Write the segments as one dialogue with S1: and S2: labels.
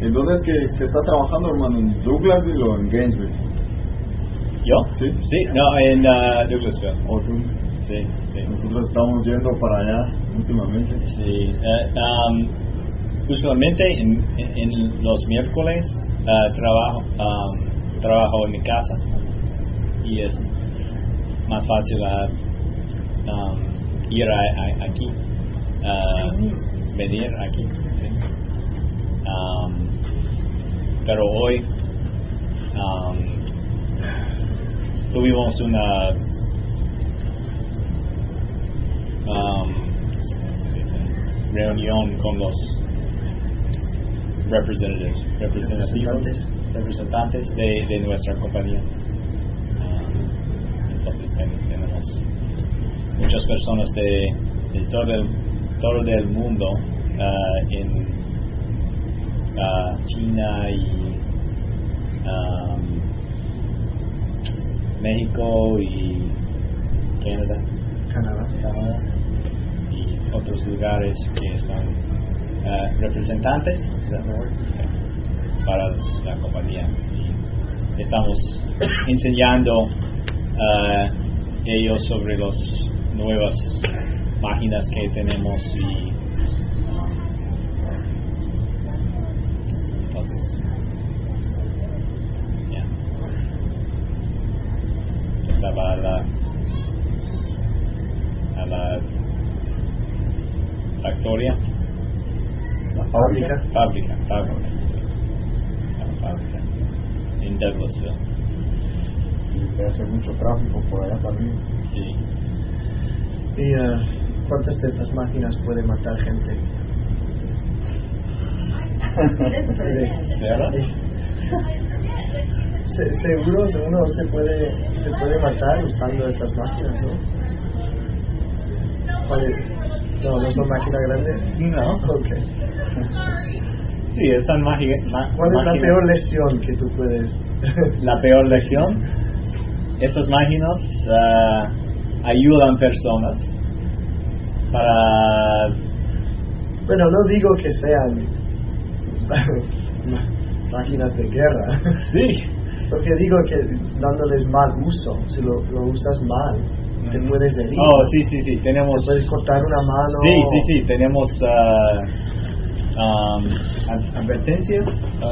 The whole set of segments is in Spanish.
S1: ¿En dónde es que está trabajando, hermano? ¿En Douglasville o en Gainesville?
S2: ¿Yo?
S1: Sí.
S2: Sí, no, en Douglasville.
S1: ¿O tú?
S2: Sí, sí.
S1: Nosotros estamos yendo para allá últimamente.
S2: Sí. Usualmente en los miércoles trabajo en mi casa y es más fácil ir aquí, venir aquí. ¿Sí? Pero hoy tuvimos una reunión con los representantes de nuestra compañía. Entonces tenemos muchas personas de todo el mundo en China y México y Canadá y otros lugares que son representantes para la compañía. Y estamos enseñando ellos sobre las nuevas máquinas que tenemos y entonces estaba a la factoría,
S3: la fábrica
S2: en Douglasville.
S1: Y se hace mucho tráfico por allá también.
S2: Sí.
S3: ¿Y cuántas de estas máquinas puede matar gente?
S2: ¿Verdad?
S3: Seguro uno se puede matar usando estas máquinas, ¿no? No son máquinas grandes.
S2: No.
S3: Okay.
S2: Sí, están
S3: ¿Cuál es la peor lesión que tú puedes?
S2: La peor lesión. Estas máquinas ayudan personas para.
S3: Bueno, no digo que sean máquinas de guerra.
S2: Sí.
S3: Lo que digo que dándoles mal uso, si lo usas mal, te puedes herir.
S2: Oh, sí, tenemos.
S3: Te puedes cortar una mano.
S2: Sí, tenemos advertencias.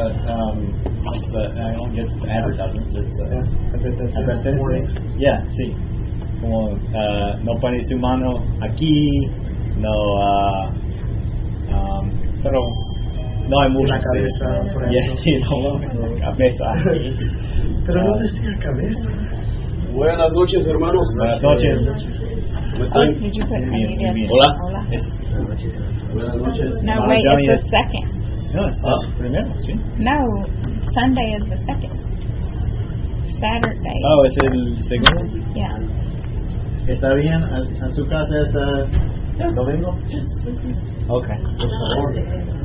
S2: I don't get advertisements. Advertencias. Yeah, sí. Como no pones tu mano aquí, no. Pero no hay mucha
S3: cabeza, por ejemplo.
S2: Sí, no, cabeza.
S3: Pero no decía cabeza.
S4: Buenas noches, hermanos.
S2: Buenas noches.
S4: ¿Cómo están?
S5: Did you put Canadian?
S2: Hola.
S4: Buenas noches.
S5: No, wait,
S2: Johnny,
S5: it's the second.
S2: No, es el primero, sí.
S5: No, Sunday is the second. Saturday.
S2: Oh, es el segundo.
S5: Yeah.
S2: ¿Está bien? ¿A su casa es el domingo? Ok.
S4: Por favor.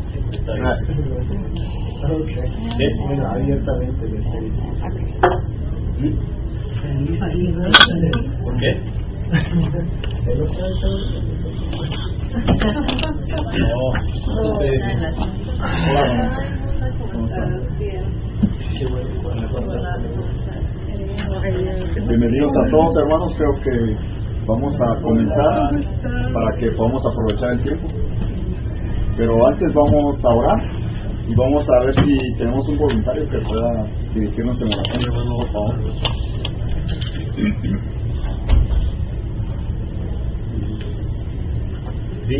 S3: Okay.
S2: Sí.
S3: Bueno, abiertamente les
S2: ¿Por qué?
S1: Bienvenidos a todos, hermanos. Creo que vamos a comenzar para que podamos aprovechar el tiempo. Pero antes vamos a orar y vamos a ver si tenemos un voluntario que pueda dirigirnos en oración, hermano, por favor.
S4: Sí.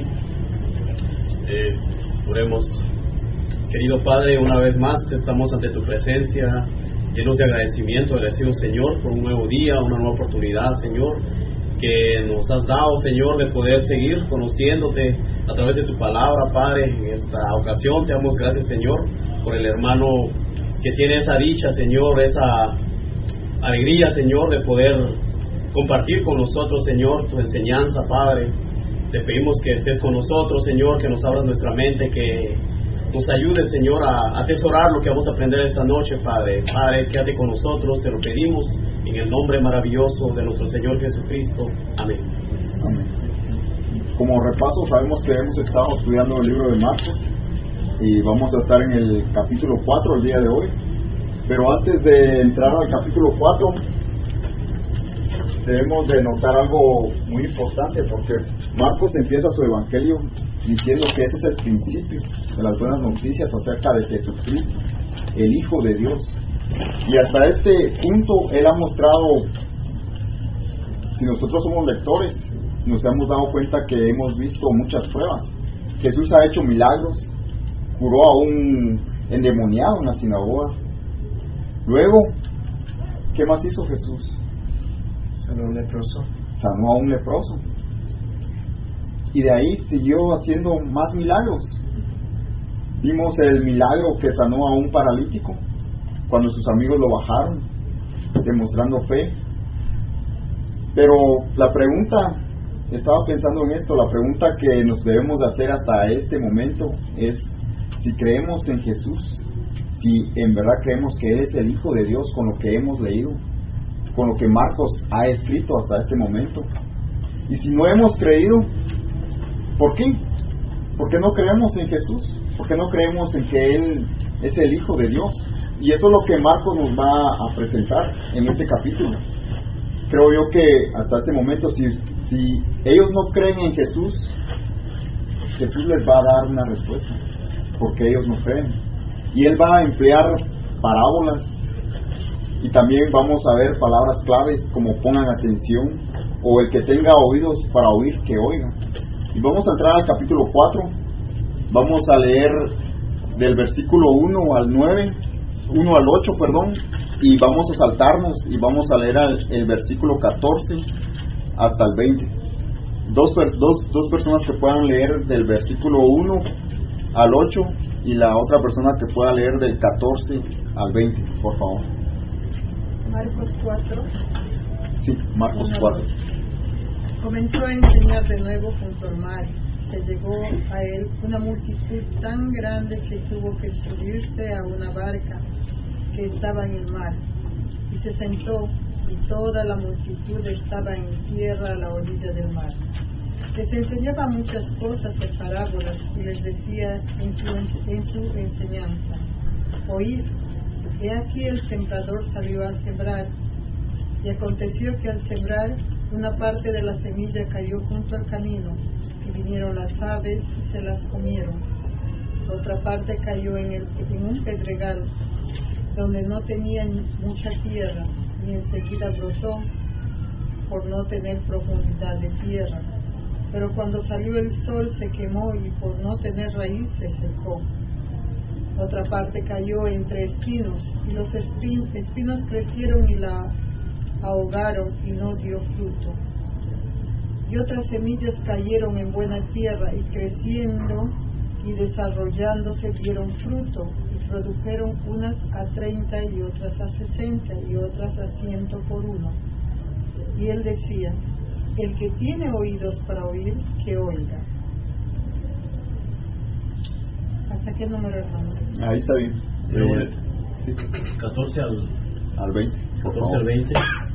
S4: Oremos. Querido Padre, una vez más estamos ante tu presencia, llenos de agradecimiento, agradecidos, Señor, por un nuevo día, una nueva oportunidad, Señor, que nos has dado, Señor, de poder seguir conociéndote a través de tu palabra, Padre. En esta ocasión te damos gracias, Señor, por el hermano que tiene esa dicha, Señor, esa alegría, Señor, de poder compartir con nosotros, Señor, tu enseñanza, Padre. Te pedimos que estés con nosotros, Señor, que nos abras nuestra mente, que nos ayudes, Señor, a atesorar lo que vamos a aprender esta noche, Padre. Padre, quédate con nosotros, te lo pedimos, en el nombre maravilloso de nuestro Señor Jesucristo. Amén.
S1: Amén. Como repaso, sabemos que hemos estado estudiando el libro de Marcos y vamos a estar en el capítulo 4 el día de hoy. Pero antes de entrar al capítulo 4, debemos de notar algo muy importante, porque Marcos empieza su evangelio diciendo que ese es el principio de las buenas noticias acerca de Jesucristo, el Hijo de Dios. Y hasta este punto Él ha mostrado, si nosotros somos lectores, nos hemos dado cuenta que hemos visto muchas pruebas. Jesús ha hecho milagros, curó a un endemoniado en la sinagoga. Luego, ¿qué más hizo Jesús?
S3: Sanó a un leproso.
S1: Sanó a un leproso. Y de ahí siguió haciendo más milagros. Vimos el milagro que sanó a un paralítico cuando sus amigos lo bajaron, demostrando fe. Pero la pregunta, estaba pensando en esto, la pregunta que nos debemos de hacer hasta este momento es si creemos en Jesús, si en verdad creemos que Él es el Hijo de Dios con lo que hemos leído, con lo que Marcos ha escrito hasta este momento. Y si no hemos creído, ¿por qué? ¿Por qué no creemos en Jesús? ¿Por qué no creemos en que Él es el Hijo de Dios? Y eso es lo que Marcos nos va a presentar en este capítulo. Creo yo que hasta este momento, si ellos no creen en Jesús, Jesús les va a dar una respuesta, porque ellos no creen. Y Él va a emplear parábolas, y también vamos a ver palabras claves como pongan atención, o el que tenga oídos para oír, que oiga. Y vamos a entrar al capítulo 4, vamos a leer del versículo 1 al 8, y vamos a saltarnos y vamos a leer el versículo 14 hasta el 20. Dos personas que puedan leer del versículo 1 al 8 y la otra persona que pueda leer del 14 al 20, por favor.
S6: Marcos 4.
S1: Sí, Marcos 4.
S6: Comenzó a enseñar de nuevo junto al mar. Se llegó a él una multitud tan grande que tuvo que subirse a una barca que estaba en el mar, y se sentó, y toda la multitud estaba en tierra a la orilla del mar. Les enseñaba muchas cosas en parábolas y les decía en su enseñanza: oíd, he aquí el sembrador salió a sembrar, y aconteció que al sembrar una parte de la semilla cayó junto al camino, y vinieron las aves y se las comieron. Otra parte cayó en un pedregal, donde no tenía mucha tierra, y enseguida brotó por no tener profundidad de tierra. Pero cuando salió el sol se quemó, y por no tener raíz se secó. Otra parte cayó entre espinos, y los espinos crecieron y la ahogaron, y no dio fruto. Y otras semillas cayeron en buena tierra, y creciendo y desarrollándose dieron fruto, y produjeron unas a 30, y otras a 60, y otras a 100 por uno. Y él decía: el que tiene oídos para oír, que oiga. ¿Hasta qué número, hermano?
S1: Ahí está bien.
S4: Sí. 14
S1: al 20.
S4: 14 al 20.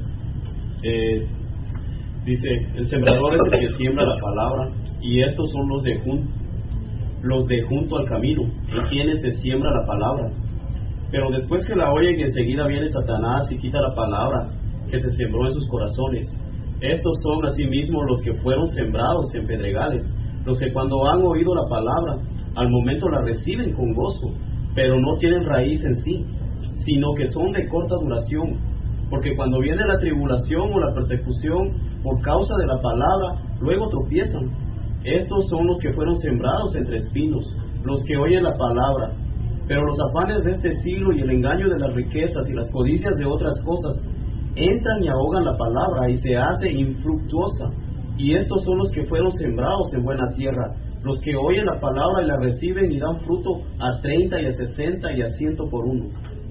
S4: Dice: el sembrador es el que siembra la palabra, y estos son los de junto al camino, en quienes se siembra la palabra. Pero después que la oyen, enseguida viene Satanás y quita la palabra que se sembró en sus corazones. Estos son asimismo los que fueron sembrados en pedregales, los que cuando han oído la palabra, al momento la reciben con gozo, pero no tienen raíz en sí, sino que son de corta duración, porque cuando viene la tribulación o la persecución por causa de la palabra, luego tropiezan. Estos son los que fueron sembrados entre espinos, los que oyen la palabra, pero los afanes de este siglo y el engaño de las riquezas y las codicias de otras cosas entran y ahogan la palabra y se hace infructuosa. Y estos son los que fueron sembrados en buena tierra, los que oyen la palabra y la reciben y dan fruto a 30 y a 60 y a 100 por uno.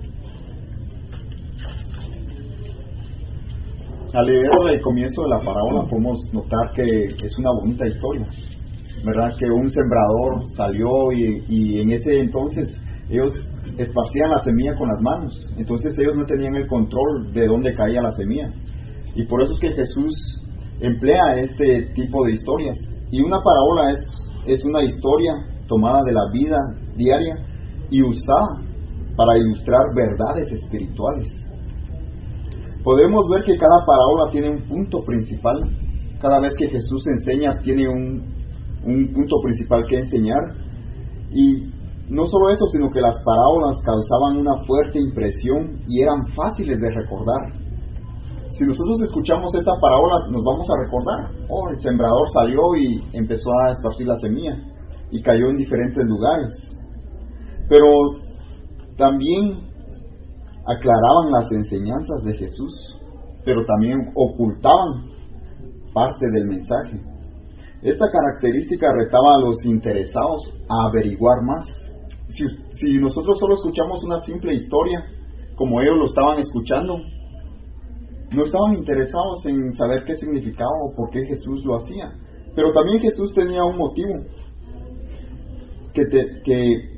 S1: Al leer el comienzo de la parábola podemos notar que es una bonita historia, ¿verdad? Que un sembrador salió y en ese entonces ellos esparcían la semilla con las manos, entonces ellos no tenían el control de dónde caía la semilla, y por eso es que Jesús emplea este tipo de historias. Y una parábola es una historia tomada de la vida diaria y usada para ilustrar verdades espirituales. Podemos ver que cada parábola tiene un punto principal. Cada vez que Jesús enseña tiene un punto principal que enseñar. Y no solo eso, sino que las parábolas causaban una fuerte impresión y eran fáciles de recordar. Si nosotros escuchamos esta parábola, nos vamos a recordar: oh, el sembrador salió y empezó a esparcir la semilla y cayó en diferentes lugares. Pero también aclaraban las enseñanzas de Jesús, pero también ocultaban parte del mensaje. Esta característica retaba a los interesados a averiguar más. Si nosotros solo escuchamos una simple historia, como ellos lo estaban escuchando, no estaban interesados en saber qué significaba o por qué Jesús lo hacía. Pero también Jesús tenía un motivo, que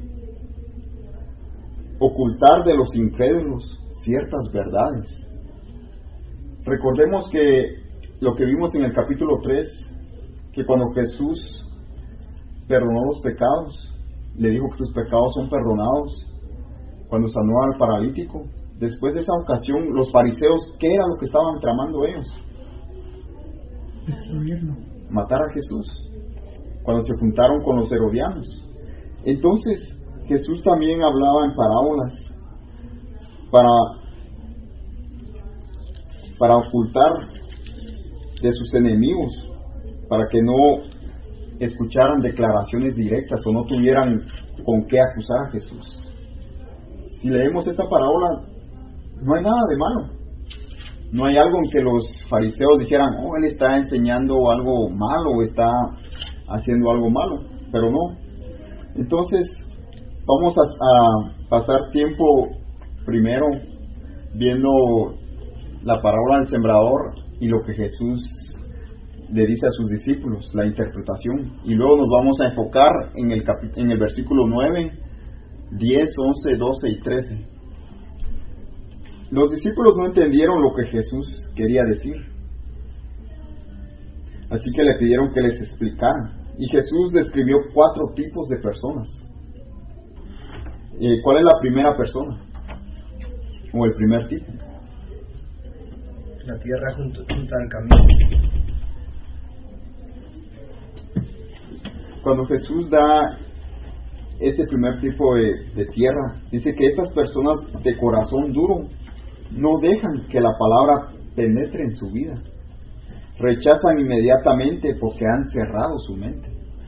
S1: ocultar de los incrédulos ciertas verdades. Recordemos que lo que vimos en el capítulo 3, que cuando Jesús perdonó los pecados, le dijo que sus pecados son perdonados. Cuando sanó al paralítico, después de esa ocasión, los fariseos, ¿qué era lo que estaban tramando ellos?
S6: Destruirlo.
S1: Matar a Jesús, cuando se juntaron con los herodianos. Entonces Jesús también hablaba en parábolas para ocultar de sus enemigos, para que no escucharan declaraciones directas o no tuvieran con qué acusar a Jesús. Si leemos esta parábola, no hay nada de malo. No hay algo en que los fariseos dijeran: oh, él está enseñando algo malo o está haciendo algo malo, pero no. Entonces vamos a pasar tiempo primero viendo la parábola del sembrador y lo que Jesús le dice a sus discípulos, la interpretación, y luego nos vamos a enfocar en el versículo 9, 10, 11, 12 y 13. Los discípulos no entendieron lo que Jesús quería decir, así que le pidieron que les explicara, y Jesús describió 4 tipos de personas. ¿Cuál es la primera persona? O el primer tipo.
S3: La tierra junto al camino.
S1: Cuando Jesús da este primer tipo de tierra, dice que estas personas de corazón duro no dejan que la palabra penetre en su vida. Rechazan inmediatamente porque han cerrado su mente.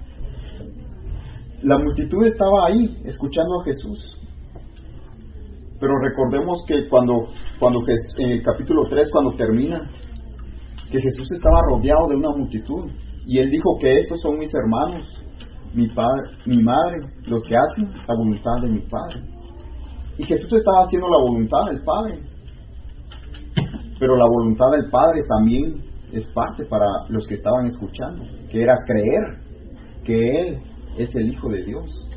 S1: La multitud estaba ahí escuchando a Jesús. Pero recordemos que cuando en el capítulo 3, cuando termina, que Jesús estaba rodeado de una multitud y Él dijo que estos son mis hermanos, mi padre, mi madre, los que hacen la voluntad de mi Padre. Y Jesús estaba haciendo la voluntad del Padre. Pero la voluntad del Padre también es parte para los que estaban escuchando, que era creer que Él es el Hijo de Dios.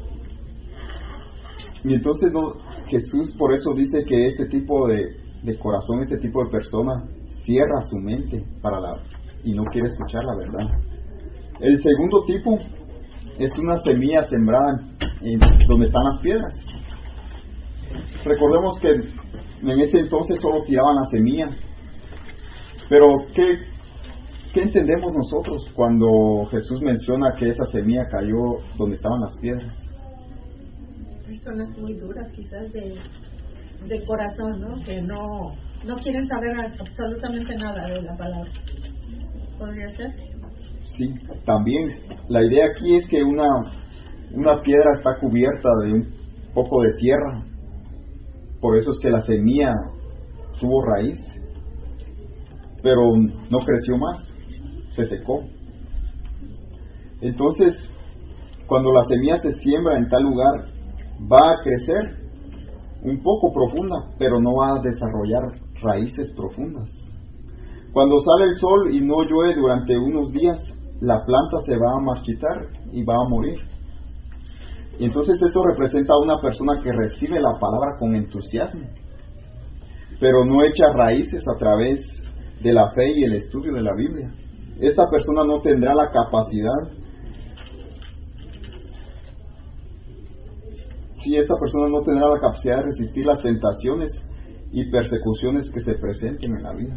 S1: Y entonces Jesús por eso dice que este tipo de corazón, este tipo de persona cierra su mente y no quiere escuchar la verdad. El segundo tipo es una semilla sembrada en donde están las piedras. Recordemos que en ese entonces solo tiraban la semilla. Pero ¿qué entendemos nosotros cuando Jesús menciona que esa semilla cayó donde estaban las piedras?
S6: Personas muy duras, quizás de corazón, ¿no? Que no quieren saber absolutamente nada de la palabra. ¿Podría ser?
S1: Sí, también. La idea aquí es que una piedra está cubierta de un poco de tierra. Por eso es que la semilla tuvo raíz, pero no creció más, se secó. Entonces, cuando la semilla se siembra en tal lugar, va a crecer un poco profunda, pero no va a desarrollar raíces profundas. Cuando sale el sol y no llueve durante unos días, la planta se va a marchitar y va a morir. Y entonces esto representa a una persona que recibe la palabra con entusiasmo, pero no echa raíces a través de la fe y el estudio de la Biblia. Esta persona no tendrá la capacidad si esta persona no tendrá la capacidad de resistir las tentaciones y persecuciones que se presenten en la vida.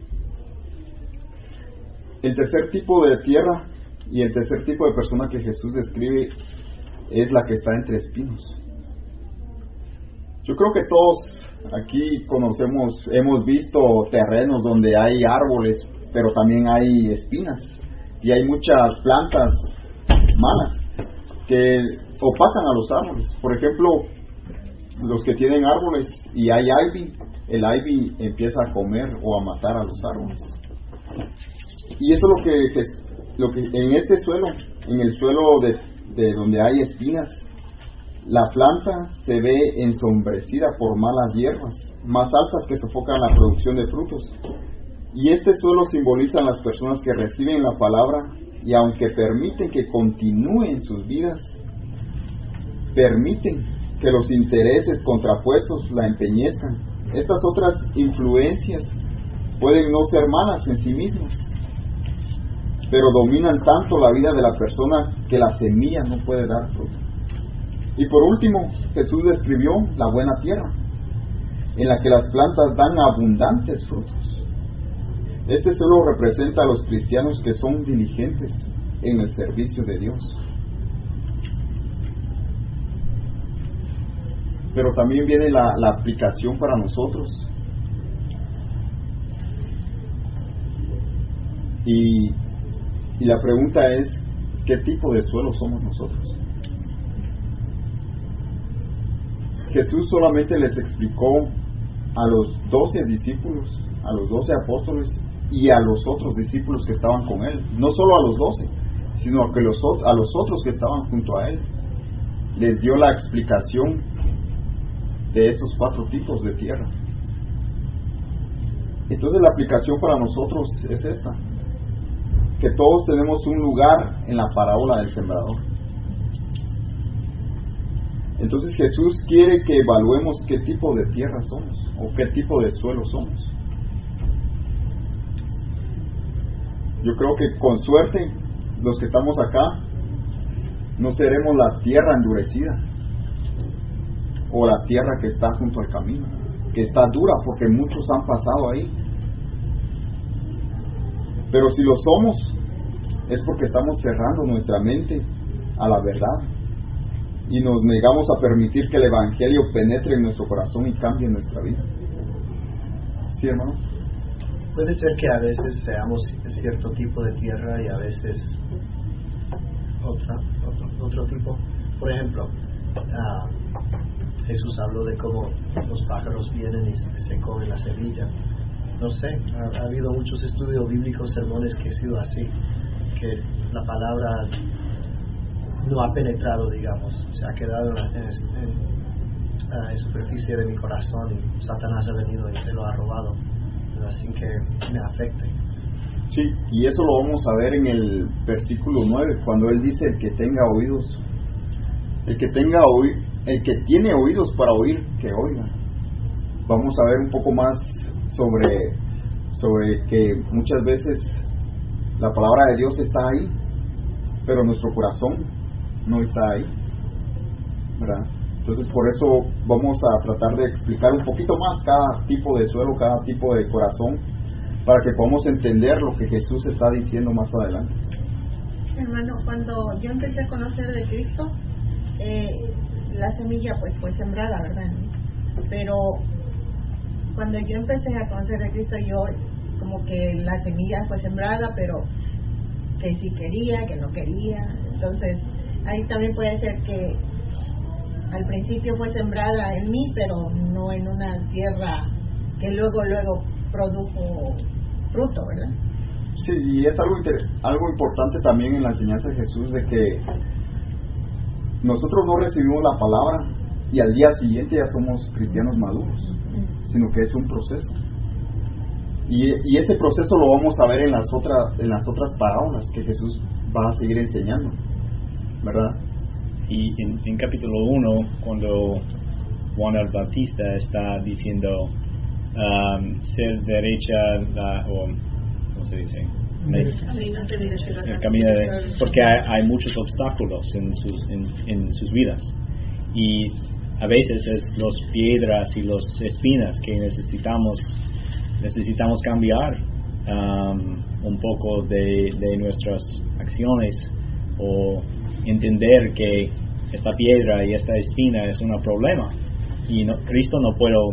S1: El tercer tipo de tierra y el tercer tipo de persona que Jesús describe es la que está entre espinos. Yo creo que todos aquí conocemos, hemos visto terrenos donde hay árboles, pero también hay espinas y hay muchas plantas malas que opacan a los árboles. Por ejemplo, los que tienen árboles y hay ivy, el ivy empieza a comer o a matar a los árboles. Y eso es lo que en este suelo, en el suelo de donde hay espinas, la planta se ve ensombrecida por malas hierbas, más altas que sofocan la producción de frutos. Y este suelo simboliza a las personas que reciben la palabra y aunque permiten que continúen sus vidas, permiten que los intereses contrapuestos la empeñezcan. Estas otras influencias pueden no ser malas en sí mismas, pero dominan tanto la vida de la persona que la semilla no puede dar fruto. Y por último, Jesús describió la buena tierra, en la que las plantas dan abundantes frutos. Este suelo representa a los cristianos que son diligentes en el servicio de Dios. Pero también viene la aplicación para nosotros. Y la pregunta es, ¿qué tipo de suelo somos nosotros? Jesús solamente les explicó a los 12 discípulos, a los 12 apóstoles y a los otros discípulos que estaban con él. No solo a los 12, sino a los otros que estaban junto a él. Les dio la explicación de estos 4 tipos de tierra. Entonces la aplicación para nosotros es esta: que todos tenemos un lugar en la parábola del sembrador. Entonces Jesús quiere que evaluemos qué tipo de tierra somos o qué tipo de suelo somos. Yo creo que con suerte los que estamos acá no seremos la tierra endurecida o la tierra que está junto al camino, que está dura porque muchos han pasado ahí. Pero si lo somos, es porque estamos cerrando nuestra mente a la verdad y nos negamos a permitir que el Evangelio penetre en nuestro corazón y cambie nuestra vida. ¿Sí, hermano?
S3: Puede ser que a veces seamos cierto tipo de tierra y a veces otro tipo. Por ejemplo, Jesús habló de cómo los pájaros vienen y se comen la semilla. No sé, ha habido muchos estudios bíblicos, sermones que ha sido así, que la palabra no ha penetrado, digamos, se ha quedado en superficie de mi corazón y Satanás ha venido y se lo ha robado, sin que me afecte.
S1: Sí, y eso lo vamos a ver en el versículo 9, cuando él dice: el que tenga oídos, el que tiene oídos para oír, que oiga. Vamos a ver un poco más sobre que muchas veces la palabra de Dios está ahí, pero nuestro corazón no está ahí, ¿verdad? Entonces por eso vamos a tratar de explicar un poquito más cada tipo de suelo, cada tipo de corazón, para que podamos entender lo que Jesús está diciendo más adelante.
S6: Hermano, cuando yo empecé a conocer de Cristo, la semilla pues fue sembrada, ¿verdad? Pero cuando yo empecé a conocer de Cristo, yo como que la semilla fue sembrada, pero que sí quería, que no quería. Entonces ahí también puede ser que al principio fue sembrada en mí, pero no en una tierra que luego produjo fruto, ¿verdad?
S1: Sí, y es algo importante también en la enseñanza de Jesús, de que nosotros no recibimos la palabra y al día siguiente ya somos cristianos maduros, sino que es un proceso. Y ese proceso lo vamos a ver en las otras parábolas que Jesús va a seguir enseñando, ¿verdad?
S7: Y en capítulo 1, cuando Juan el Bautista está diciendo ser derecha, ¿cómo se dice? El camino porque hay muchos obstáculos en sus vidas, y a veces es las piedras y las espinas que necesitamos cambiar un poco de nuestras acciones, o entender que esta piedra y esta espina es un problema y Cristo no puedo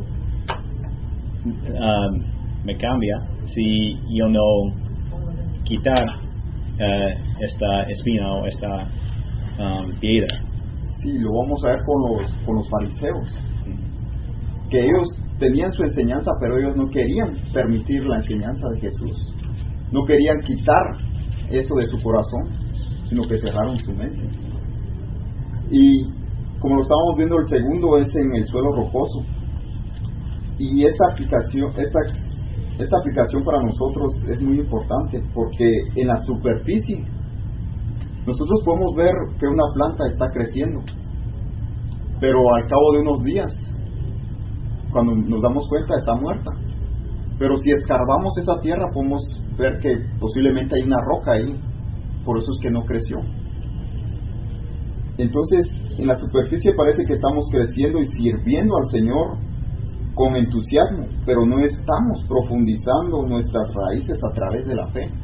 S7: me cambia si yo no quitar esta espina o esta piedra.
S1: Sí, lo vamos a ver con los fariseos, que ellos tenían su enseñanza, pero ellos no querían permitir la enseñanza de Jesús, no querían quitar eso de su corazón, sino que cerraron su mente. Y como lo estábamos viendo, el segundo es en el suelo rocoso, y esta aplicación para nosotros es muy importante, porque en la superficie nosotros podemos ver que una planta está creciendo, pero al cabo de unos días, cuando nos damos cuenta, está muerta. Pero si escarbamos esa tierra, podemos ver que posiblemente hay una roca ahí, por eso es que no creció. Entonces, en la superficie parece que estamos creciendo y sirviendo al Señor con entusiasmo, pero no estamos profundizando nuestras raíces a través de la fe,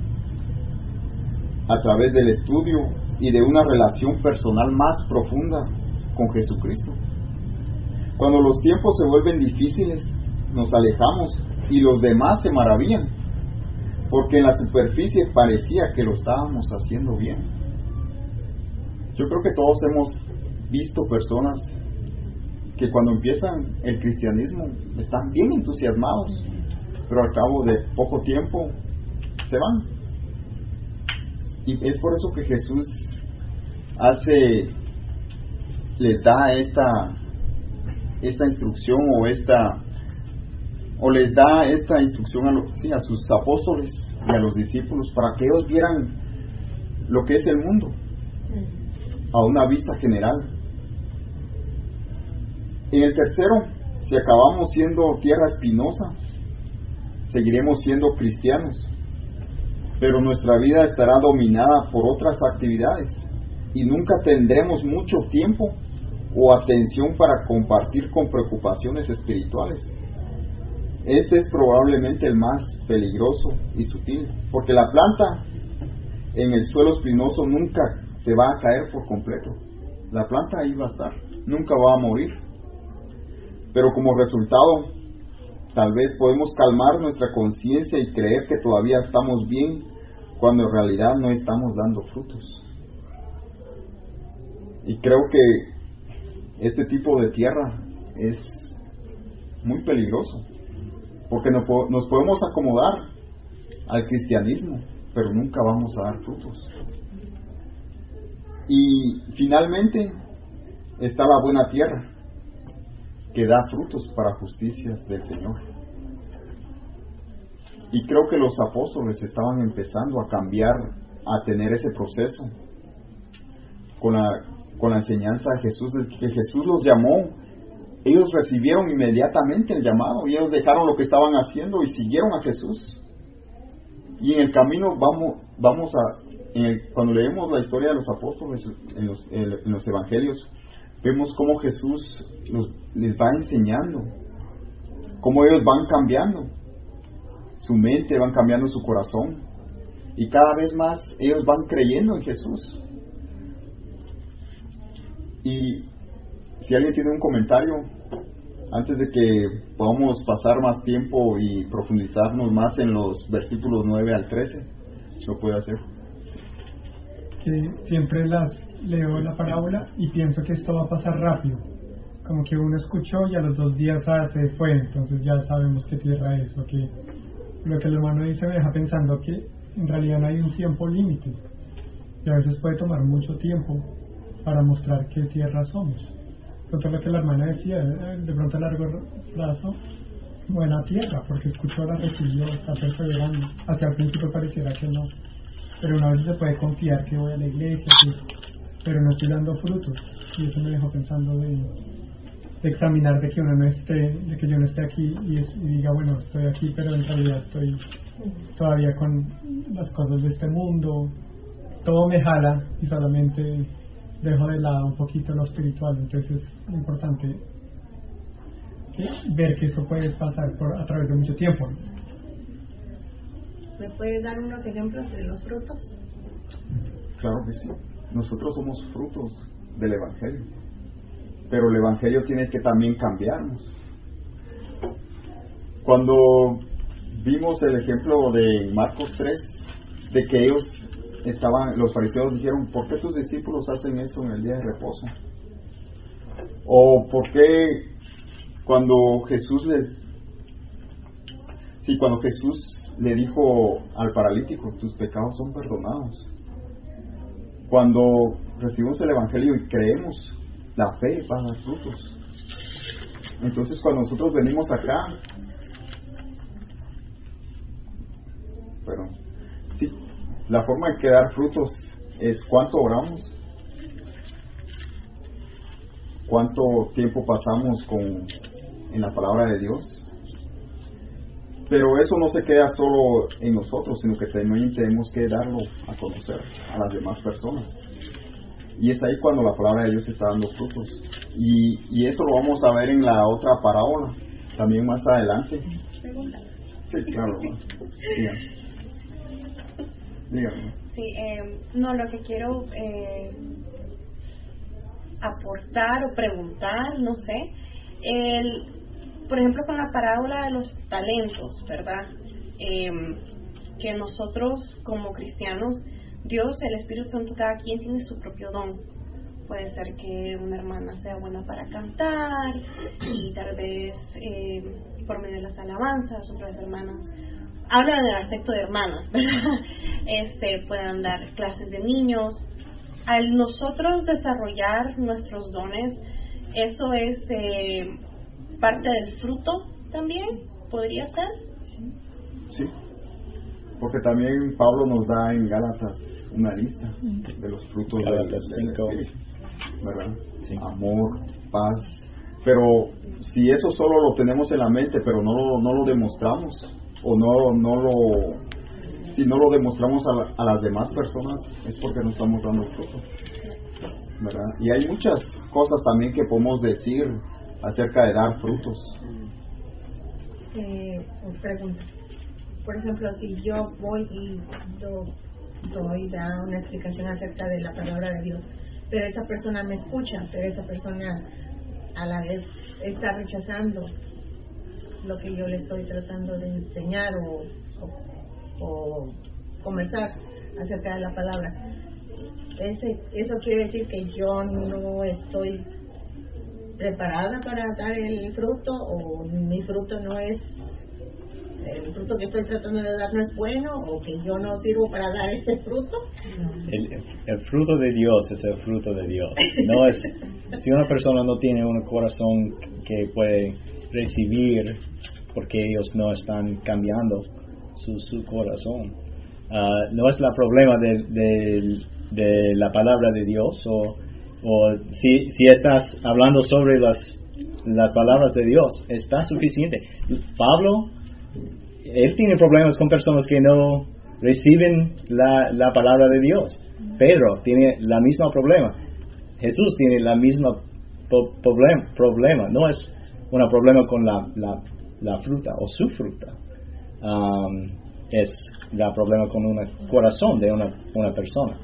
S1: a través del estudio y de una relación personal más profunda con Jesucristo. Cuando los tiempos se vuelven difíciles, nos alejamos y los demás se maravillan, porque en la superficie parecía que lo estábamos haciendo bien. Yo creo que todos hemos visto personas que cuando empiezan el cristianismo están bien entusiasmados, pero al cabo de poco tiempo se van. Y es por eso que Jesús les da esta instrucción o les da esta instrucción a sus apóstoles y a los discípulos, para que ellos vieran lo que es el mundo a una vista general. En el tercero, si acabamos siendo tierra espinosa, seguiremos siendo cristianos, pero nuestra vida estará dominada por otras actividades y nunca tendremos mucho tiempo o atención para compartir con preocupaciones espirituales. Este es probablemente el más peligroso y sutil, porque la planta en el suelo espinoso nunca se va a caer por completo. La planta ahí va a estar, nunca va a morir. Pero como resultado, tal vez podemos calmar nuestra conciencia y creer que todavía estamos bien, cuando en realidad no estamos dando frutos. Y creo que este tipo de tierra es muy peligroso, porque nos podemos acomodar al cristianismo, pero nunca vamos a dar frutos. Y finalmente está la buena tierra, que da frutos para justicias del Señor. Y creo que los apóstoles estaban empezando a cambiar, a tener ese proceso con la enseñanza de Jesús. Desde que Jesús los llamó, ellos recibieron inmediatamente el llamado y ellos dejaron lo que estaban haciendo y siguieron a Jesús. Y en el camino cuando leemos la historia de los apóstoles en los evangelios, vemos cómo Jesús les va enseñando, cómo ellos van cambiando su mente, van cambiando su corazón, y cada vez más ellos van creyendo en Jesús. Y si alguien tiene un comentario, antes de que podamos pasar más tiempo y profundizarnos más en los versículos 9 al 13, lo puede hacer.
S8: Que siempre leo la parábola y pienso que esto va a pasar rápido, como que uno escuchó y a los 2 días se fue, entonces ya sabemos qué tierra es. Lo que el hermano dice me deja pensando que en realidad no hay un tiempo límite, y a veces puede tomar mucho tiempo para mostrar qué tierra somos. Entonces lo que la hermana decía, de pronto a largo plazo, buena tierra, porque escuchó, la recibió, está perseverando. Hacia el principio pareciera que no, pero una vez se puede confiar que voy a la iglesia, pero no estoy dando frutos, y eso me dejó pensando de examinar de que uno no esté, de que yo no esté aquí y diga, bueno, estoy aquí, pero en realidad estoy todavía con las cosas de este mundo, todo me jala y solamente dejo de lado un poquito lo espiritual. Entonces es importante ver que eso puede pasar a través de mucho tiempo, ¿no?
S9: ¿Me puedes dar unos ejemplos de los frutos?
S1: Claro que sí. Nosotros somos frutos del Evangelio, pero el Evangelio tiene que también cambiarnos. Cuando vimos el ejemplo de Marcos 3, de que los fariseos dijeron, ¿por qué tus discípulos hacen eso en el día de reposo? O ¿por qué cuando Jesús le dijo al paralítico, tus pecados son perdonados? Cuando recibimos el Evangelio y creemos, la fe va a dar frutos. Entonces cuando nosotros venimos acá, pero sí, la forma de que dar frutos es cuánto oramos, cuánto tiempo pasamos en la palabra de Dios. Pero eso no se queda solo en nosotros, sino que también tenemos que darlo a conocer a las demás personas. Y es ahí cuando la palabra de Dios está dando frutos. Y eso lo vamos a ver en la otra parábola, también más adelante. Sí, claro. Dígame.
S10: Sí, no, lo que quiero aportar o preguntar, no sé, por ejemplo, con la parábola de los talentos, ¿verdad? Que nosotros como cristianos, Dios, el Espíritu Santo, cada quien tiene su propio don. Puede ser que una hermana sea buena para cantar y tal vez por medio de las alabanzas, otras hermanas, hablan del aspecto de hermanas, ¿verdad? Puedan dar clases de niños. Al nosotros desarrollar nuestros dones, eso es parte del fruto también, ¿podría ser?
S1: Sí, porque también Pablo nos da en Gálatas una lista de los frutos del Espíritu, ¿verdad? Sí. Amor, paz. Pero si eso solo lo tenemos en la mente, pero no lo demostramos, o si no lo demostramos a las demás personas, es porque no estamos dando fruto, ¿verdad? Y hay muchas cosas también que podemos decir acerca de dar frutos.
S9: Pregunta. Por ejemplo, si yo voy y doy una explicación acerca de la palabra de Dios, pero esa persona me escucha, pero esa persona a la vez está rechazando lo que yo le estoy tratando de enseñar o conversar acerca de la palabra, eso quiere decir que yo no estoy preparada para dar el fruto, o mi fruto no es, el fruto que estoy tratando de dar no es bueno, o que yo no sirvo para dar este fruto.
S7: El fruto de Dios es el fruto de Dios. No es, si una persona no tiene un corazón que puede recibir, porque ellos no están cambiando su corazón, no es el problema de la palabra de Dios, o si estás hablando sobre las palabras de Dios, está suficiente. Pablo, él tiene problemas con personas que no reciben la palabra de Dios. Pedro tiene la misma problema. Jesús tiene la misma problema. No es un problema con la fruta o su fruta. Es el problema con un corazón de una persona.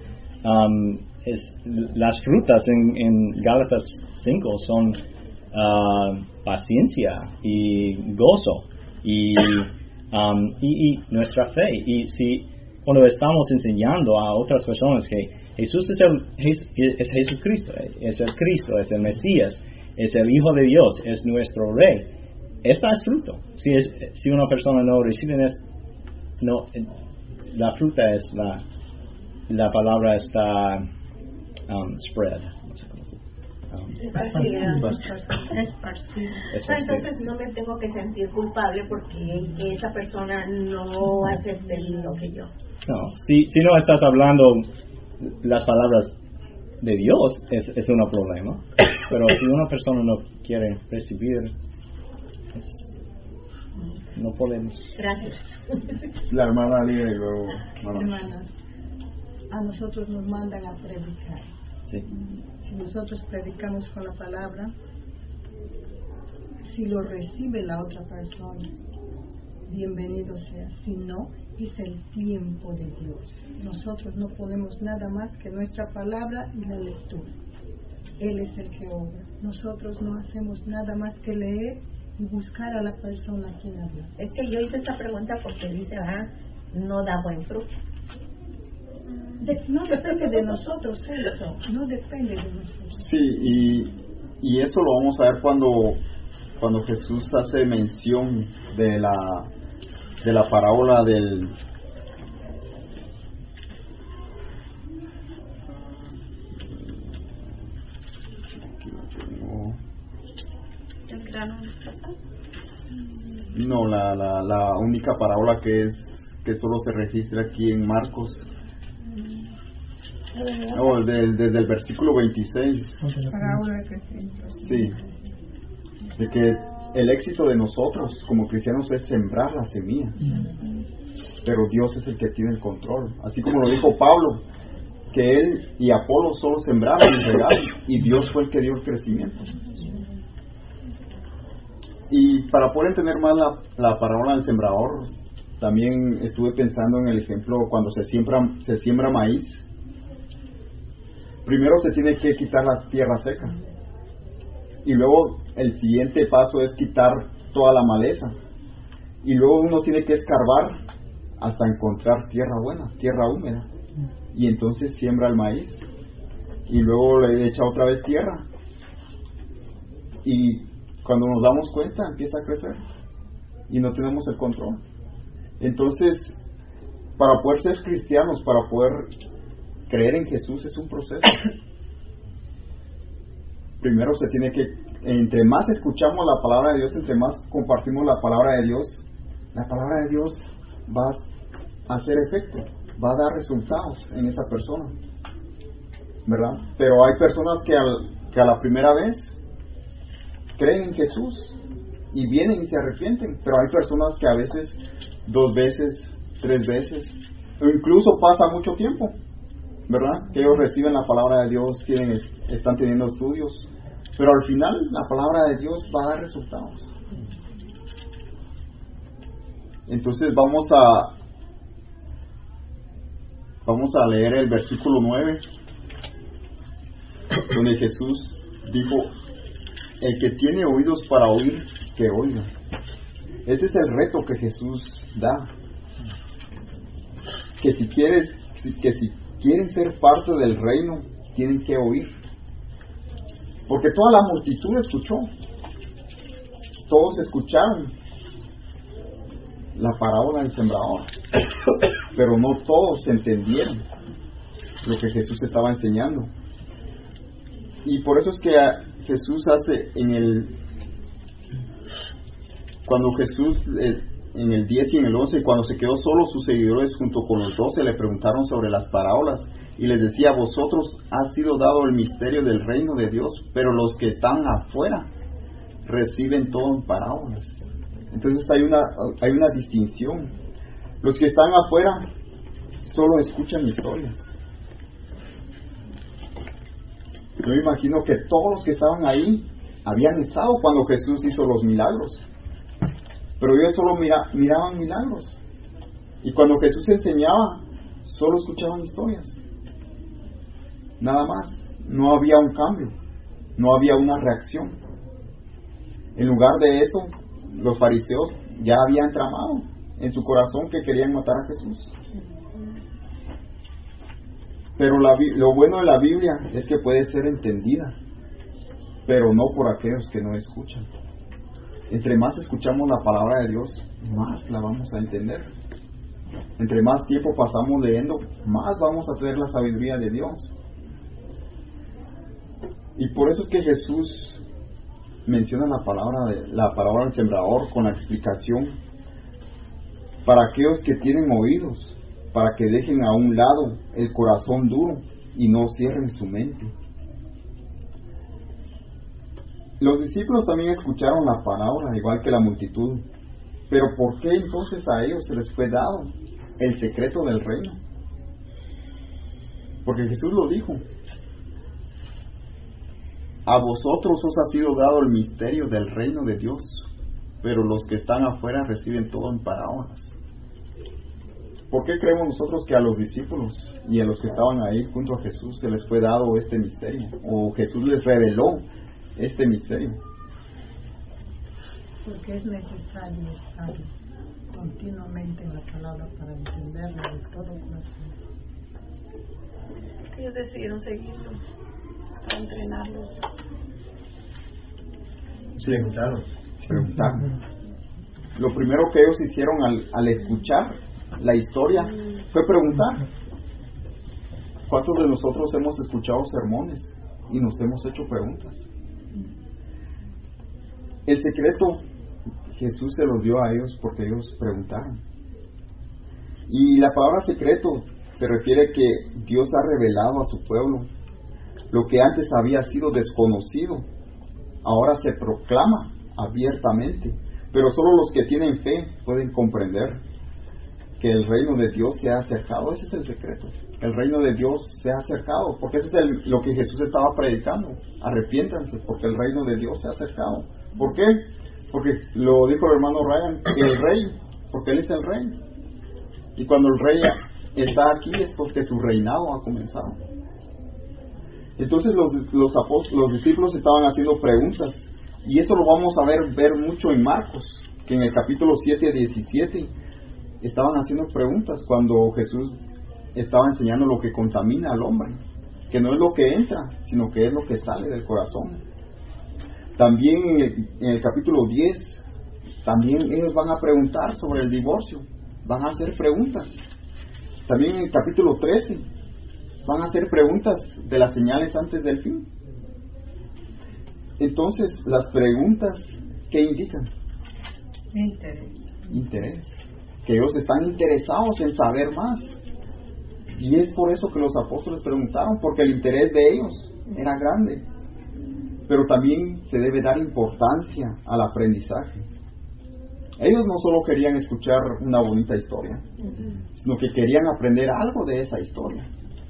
S7: Las frutas en Gálatas 5 son paciencia y gozo y nuestra fe. Y si cuando estamos enseñando a otras personas que Jesús es Jesucristo, es el Cristo, es el Mesías, es el Hijo de Dios, es nuestro Rey, esta es fruto. Si una persona no recibe la fruta es la palabra está spread.
S9: Entonces no me tengo que sentir culpable porque esa persona no acepte lo que yo.
S7: No, si no estás hablando las palabras de Dios, es un problema. Pero si una persona no quiere recibir, no podemos.
S9: Gracias.
S1: La hermana Lía y luego
S6: hermanas, a nosotros nos mandan a predicar.
S7: Sí.
S6: Si nosotros predicamos con la palabra, si lo recibe la otra persona, bienvenido sea. Si no, es el tiempo de Dios. Nosotros no ponemos nada más que nuestra palabra y la lectura. Él es el que obra. Nosotros no hacemos nada más que leer y buscar a la persona a quien habla.
S9: Es que yo hice esta pregunta porque dice, no da buen fruto.
S6: No depende de nosotros eso, no depende de nosotros.
S1: Sí, y eso lo vamos a ver cuando Jesús hace mención de la parábola del no, la única parábola que solo se registra aquí en Marcos. No, desde el versículo 26.
S6: Parábola de crecimiento.
S1: Sí. De que el éxito de nosotros como cristianos es sembrar la semilla. Pero Dios es el que tiene el control. Así como lo dijo Pablo, que él y Apolo solo sembraron el regalo y Dios fue el que dio el crecimiento. Y para poder entender más la parábola del sembrador, también estuve pensando en el ejemplo cuando se siembra maíz. Primero se tiene que quitar la tierra seca y luego el siguiente paso es quitar toda la maleza y luego uno tiene que escarbar hasta encontrar tierra buena, tierra húmeda, y entonces siembra el maíz y luego le echa otra vez tierra y cuando nos damos cuenta empieza a crecer y no tenemos el control. Entonces, para poder ser cristianos, para poder creer en Jesús es un proceso. Primero se tiene que, entre más escuchamos la palabra de Dios, entre más compartimos la palabra de Dios va a hacer efecto, va a dar resultados en esa persona, ¿verdad? Pero hay personas que a la primera vez creen en Jesús y vienen y se arrepienten, pero hay personas que a veces 2 veces, 3 veces, o incluso pasa mucho tiempo, ¿verdad? Que ellos reciben la palabra de Dios, están teniendo estudios, pero al final la palabra de Dios va a dar resultados. Entonces vamos a leer el versículo 9, donde Jesús dijo: el que tiene oídos para oír, que oiga. Este es el reto que Jesús da. Que si quieren ser parte del reino, tienen que oír. Porque toda la multitud escuchó. Todos escucharon la parábola del sembrador. Pero no todos entendieron lo que Jesús estaba enseñando. Y por eso es que Jesús hace cuando Jesús en el 10 y en el 11, cuando se quedó solo, sus seguidores junto con los 12 le preguntaron sobre las parábolas y les decía: vosotros ha sido dado el misterio del reino de Dios, pero los que están afuera reciben todo en parábolas. Entonces hay una distinción. Los que están afuera solo escuchan historias. Yo me imagino que todos los que estaban ahí habían estado cuando Jesús hizo los milagros, pero ellos solo miraban milagros, y cuando Jesús enseñaba solo escuchaban historias, nada más. No había un cambio, no había una reacción. En lugar de eso, los fariseos ya habían tramado en su corazón que querían matar a Jesús. Pero lo bueno de la Biblia es que puede ser entendida, pero no por aquellos que no escuchan. Entre más escuchamos la palabra de Dios, más la vamos a entender. Entre más tiempo pasamos leyendo, más vamos a tener la sabiduría de Dios. Y por eso es que Jesús menciona la parábola del sembrador con la explicación para aquellos que tienen oídos, para que dejen a un lado el corazón duro y no cierren su mente. Los discípulos también escucharon la parábola, igual que la multitud. Pero ¿por qué entonces a ellos se les fue dado el secreto del reino? Porque Jesús lo dijo: a vosotros os ha sido dado el misterio del reino de Dios, pero los que están afuera reciben todo en parábolas. ¿Por qué creemos nosotros que a los discípulos y a los que estaban ahí junto a Jesús se les fue dado este misterio? ¿O Jesús les reveló este misterio?
S6: Porque es necesario estar continuamente en la palabra para entenderla de todo corazón.
S10: Ellos decidieron seguirlo para entrenarlos.
S1: Sí, preguntaron. Lo primero que ellos hicieron al escuchar la historia fue preguntar. ¿Cuántos de nosotros hemos escuchado sermones y nos hemos hecho preguntas? El secreto Jesús se los dio a ellos porque ellos preguntaron. Y la palabra secreto se refiere que Dios ha revelado a su pueblo lo que antes había sido desconocido, ahora se proclama abiertamente, pero solo los que tienen fe pueden comprender que el reino de Dios se ha acercado. Ese es el secreto. El reino de Dios se ha acercado, porque ese es lo que Jesús estaba predicando. Arrepiéntanse, porque el reino de Dios se ha acercado. ¿Por qué? Porque lo dijo el hermano Ryan, el rey, porque Él es el rey. Y cuando el rey está aquí es porque su reinado ha comenzado. Entonces los discípulos estaban haciendo preguntas, y eso lo vamos a ver mucho en Marcos, que en el capítulo 7 a 17 estaban haciendo preguntas cuando Jesús estaba enseñando lo que contamina al hombre, que no es lo que entra, sino que es lo que sale del corazón. También en el capítulo 10, también ellos van a preguntar sobre el divorcio, van a hacer preguntas. También en el capítulo 13 van a hacer preguntas de las señales antes del fin. Entonces, las preguntas, ¿qué indican? Interés. Que ellos están interesados en saber más. Y es por eso que los apóstoles preguntaron, porque el interés de ellos era grande. Pero también se debe dar importancia al aprendizaje. Ellos no solo querían escuchar una bonita historia, sino que querían aprender algo de esa historia.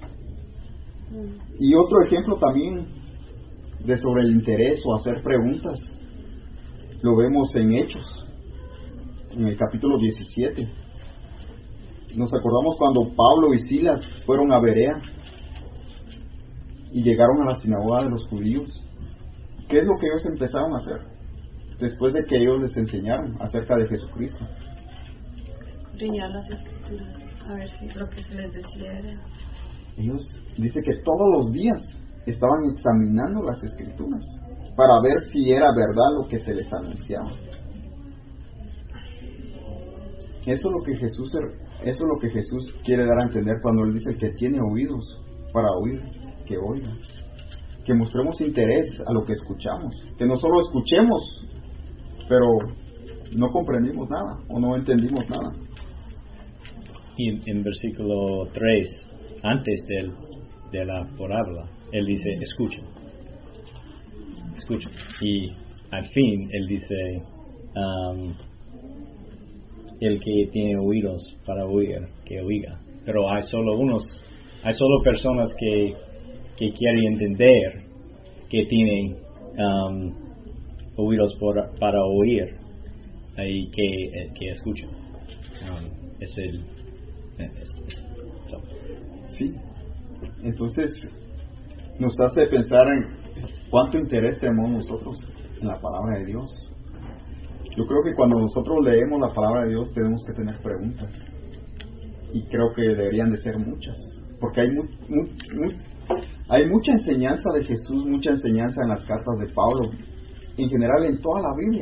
S1: Y otro ejemplo también de sobre el interés o hacer preguntas, lo vemos en Hechos, en el capítulo 17. Nos acordamos cuando Pablo y Silas fueron a Berea y llegaron a la sinagoga de los judíos. ¿Qué es lo que ellos empezaron a hacer después de que ellos les enseñaron acerca de Jesucristo?
S10: Escudriñar las escrituras, a ver si lo que se les decía era.
S1: Ellos dice que todos los días estaban examinando las escrituras para ver si era verdad lo que se les anunciaba. Eso es lo que Jesús quiere dar a entender cuando Él dice que tiene oídos para oír, que oiga. Que mostremos interés a lo que escuchamos. Que no solo escuchemos, pero no comprendimos nada o no entendimos nada.
S7: Y en versículo 3, antes de la parábola, Él dice, escucha. Y al fin, Él dice, el que tiene oídos para oír, que oiga. Pero hay solo personas que quieren entender, que tienen oídos para oír y que escuchan.
S1: Sí. Entonces nos hace pensar en cuánto interés tenemos nosotros en la palabra de Dios. Yo creo que cuando nosotros leemos la palabra de Dios tenemos que tener preguntas, y creo que deberían de ser muchas, porque hay mucha enseñanza de Jesús, mucha enseñanza en las cartas de Pablo, en general en toda la Biblia.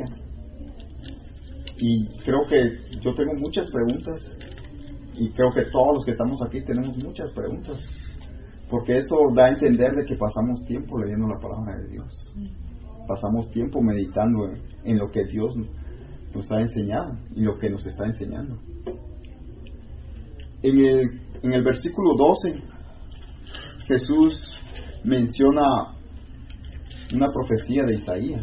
S1: Y creo que yo tengo muchas preguntas, y creo que todos los que estamos aquí tenemos muchas preguntas, porque eso da a entender de que pasamos tiempo leyendo la palabra de Dios, pasamos tiempo meditando en lo que Dios nos ha enseñado y lo que nos está enseñando. En el versículo 12 Jesús menciona una profecía de Isaías,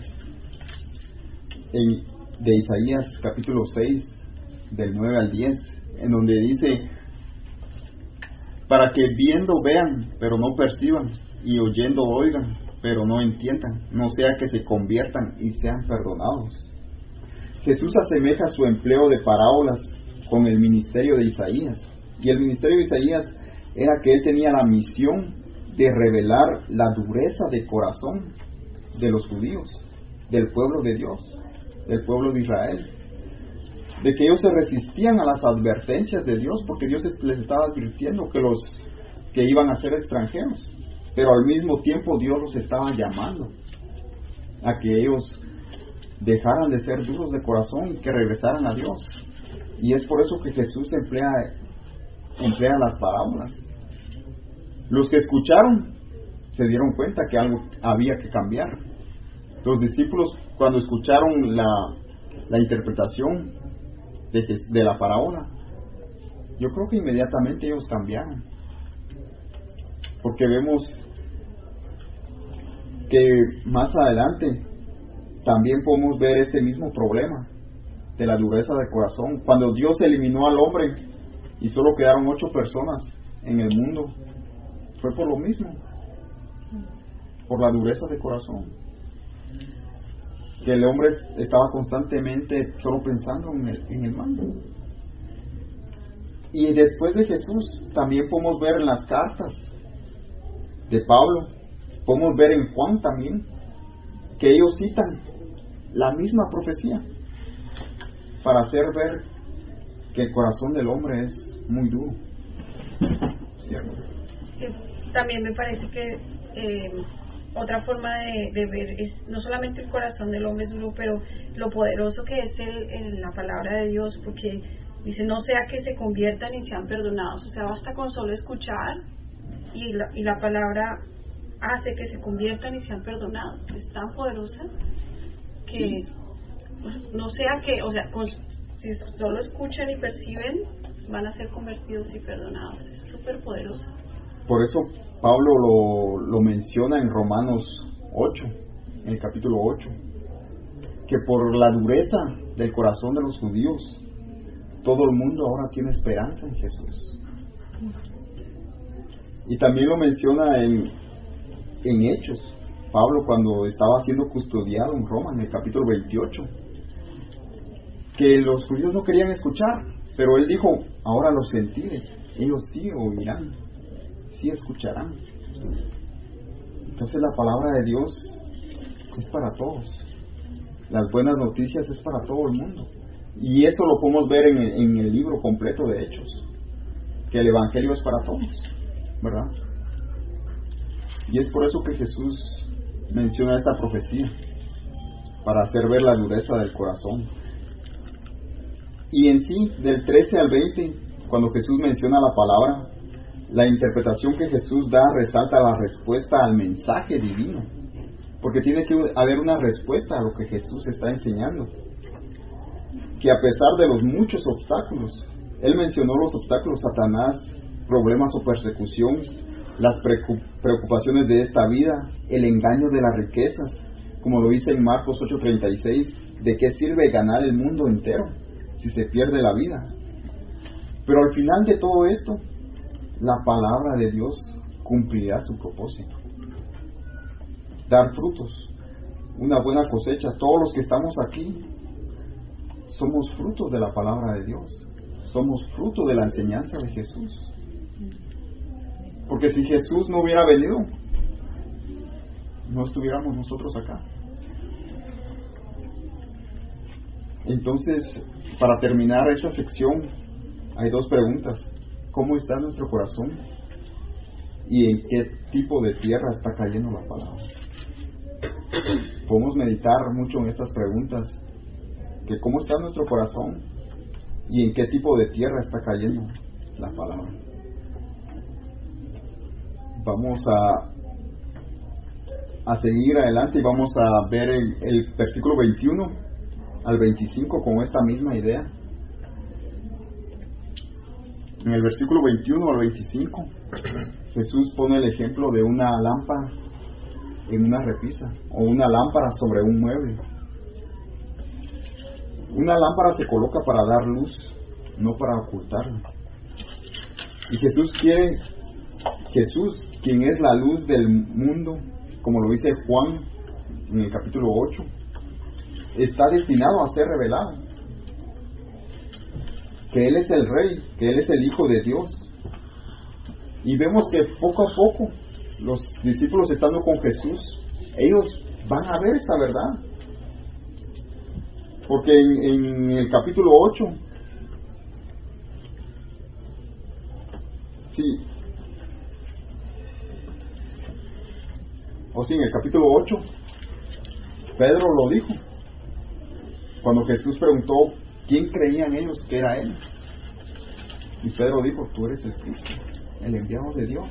S1: de Isaías capítulo 6 del 9 al 10, en donde dice: para que viendo vean pero no perciban, y oyendo oigan pero no entiendan, no sea que se conviertan y sean perdonados. Jesús asemeja su empleo de parábolas con el ministerio de Isaías. Y el ministerio de Isaías era que él tenía la misión de revelar la dureza de corazón de los judíos, del pueblo de Dios, del pueblo de Israel, de que ellos se resistían a las advertencias de Dios, porque Dios les estaba advirtiendo que iban a ser extranjeros, pero al mismo tiempo Dios los estaba llamando a que ellos dejaran de ser duros de corazón y que regresaran a Dios. Y es por eso que Jesús emplea las parábolas. Los que escucharon se dieron cuenta que algo había que cambiar. Los discípulos, cuando escucharon la interpretación de la parábola, yo creo que inmediatamente ellos cambiaron, porque vemos que más adelante también podemos ver este mismo problema de la dureza de corazón. Cuando Dios eliminó al hombre y solo quedaron 8 personas en el mundo, fue por lo mismo, por la dureza de corazón, que el hombre estaba constantemente solo pensando en el mal. Y después de Jesús también podemos ver en las cartas de Pablo, podemos ver en Juan también, que ellos citan la misma profecía para hacer ver que el corazón del hombre es muy duro. ¿Cierto?
S10: Sí, también me parece que otra forma de ver es no solamente el corazón del hombre es duro, pero lo poderoso que es la palabra de Dios, porque dice, no sea que se conviertan y sean perdonados. O sea, basta con solo escuchar y la palabra hace que se conviertan y sean perdonados. Es tan poderosa que no sea que, o sea, si solo escuchan y perciben, van a ser convertidos y perdonados. Es súper poderosa.
S1: Por eso Pablo lo menciona en Romanos 8, en el capítulo 8, que por la dureza del corazón de los judíos, todo el mundo ahora tiene esperanza en Jesús. Y también lo menciona en Hechos, Pablo cuando estaba siendo custodiado en Roma, en el capítulo 28, que los judíos no querían escuchar, pero él dijo, ahora los gentiles, ellos sí oirán, sí escucharán. Entonces la palabra de Dios es para todos, las buenas noticias es para todo el mundo, y eso lo podemos ver en el libro completo de Hechos, que el evangelio es para todos, ¿verdad? Y es por eso que Jesús menciona esta profecía, para hacer ver la dureza del corazón. Y en sí, del 13 al 20, cuando Jesús menciona la palabra, la interpretación que Jesús da resalta la respuesta al mensaje divino, porque tiene que haber una respuesta a lo que Jesús está enseñando, que a pesar de los muchos obstáculos, él mencionó los obstáculos: Satanás, problemas o persecución, las preocupaciones de esta vida, el engaño de las riquezas, como lo dice en Marcos 8:36, ¿de qué sirve ganar el mundo entero si se pierde la vida? Pero al final de todo esto, la palabra de Dios cumplirá su propósito: dar frutos, una buena cosecha. Todos los que estamos aquí somos frutos de la palabra de Dios, somos fruto de la enseñanza de Jesús. Porque si Jesús no hubiera venido, no estuviéramos nosotros acá. Entonces, para terminar esta sección, hay 2 preguntas: ¿cómo está nuestro corazón? ¿Y en qué tipo de tierra está cayendo la palabra? Podemos meditar mucho en estas preguntas, que cómo está nuestro corazón y en qué tipo de tierra está cayendo la palabra. Vamos a seguir adelante y vamos a ver el versículo 21 al 25 con esta misma idea. En el versículo 21 al 25, Jesús pone el ejemplo de una lámpara en una repisa, o una lámpara sobre un mueble. Una lámpara se coloca para dar luz, no para ocultarla. Y Jesús, quien es la luz del mundo, como lo dice Juan en el capítulo 8, está destinado a ser revelado. Que Él es el Rey, que Él es el Hijo de Dios. Y vemos que poco a poco los discípulos estando con Jesús, ellos van a ver esta verdad. Porque en el capítulo 8, en el capítulo 8, Pedro lo dijo. Cuando Jesús preguntó quién creían ellos que era Él. Y Pedro dijo, tú eres el Cristo, el enviado de Dios.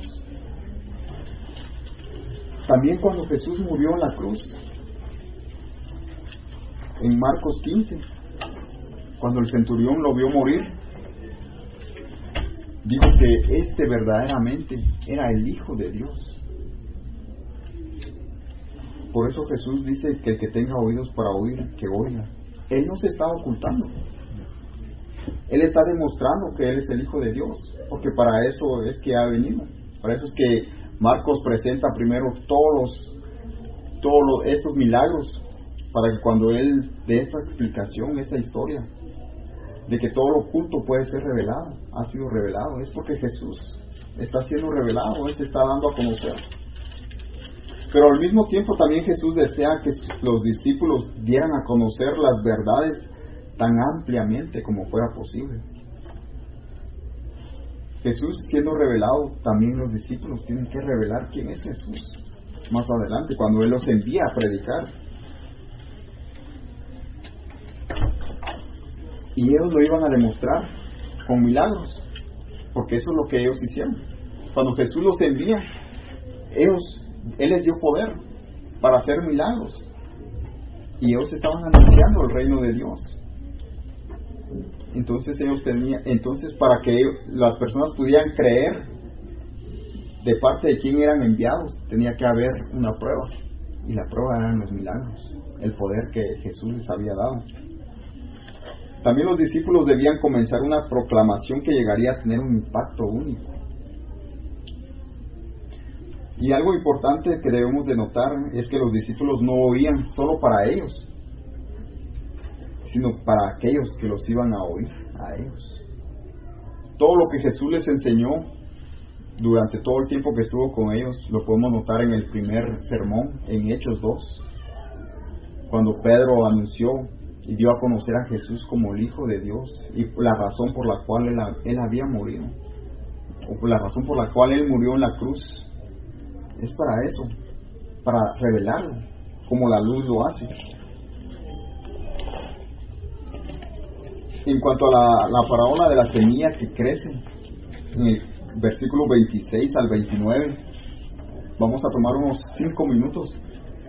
S1: También cuando Jesús murió en la cruz, en Marcos 15, cuando el centurión lo vio morir, dijo que este verdaderamente era el Hijo de Dios. Por eso Jesús dice que el que tenga oídos para oír, que oiga. Él no se está ocultando. Él está demostrando que Él es el Hijo de Dios, porque para eso es que ha venido. Para eso es que Marcos presenta primero todos estos milagros, para que cuando Él dé esta explicación, esta historia, de que todo lo oculto puede ser revelado, ha sido revelado, es porque Jesús está siendo revelado, Él se está dando a conocer. Pero al mismo tiempo también Jesús desea que los discípulos dieran a conocer las verdades tan ampliamente como fuera posible. Jesús siendo revelado, también los discípulos tienen que revelar quién es Jesús más adelante, cuando Él los envía a predicar. Y ellos lo iban a demostrar con milagros, porque eso es lo que ellos hicieron. Cuando Jesús los envía, Él les dio poder para hacer milagros, y ellos estaban anunciando el reino de Dios. Entonces para que las personas pudieran creer de parte de quién eran enviados, tenía que haber una prueba, y la prueba eran los milagros, el poder que Jesús les había dado. También los discípulos debían comenzar una proclamación que llegaría a tener un impacto único. Y algo importante que debemos de notar es que los discípulos no oían solo para ellos, sino para aquellos que los iban a oír a ellos. Todo lo que Jesús les enseñó durante todo el tiempo que estuvo con ellos lo podemos notar en el primer sermón, en Hechos 2, cuando Pedro anunció y dio a conocer a Jesús como el Hijo de Dios, y la razón por la cual él había morido, o por la razón por la cual Él murió en la cruz, es para eso, para revelarlo, como la luz lo hace. En cuanto a la parábola de la semilla que crece, en el versículo 26 al 29, vamos a tomar unos 5 minutos.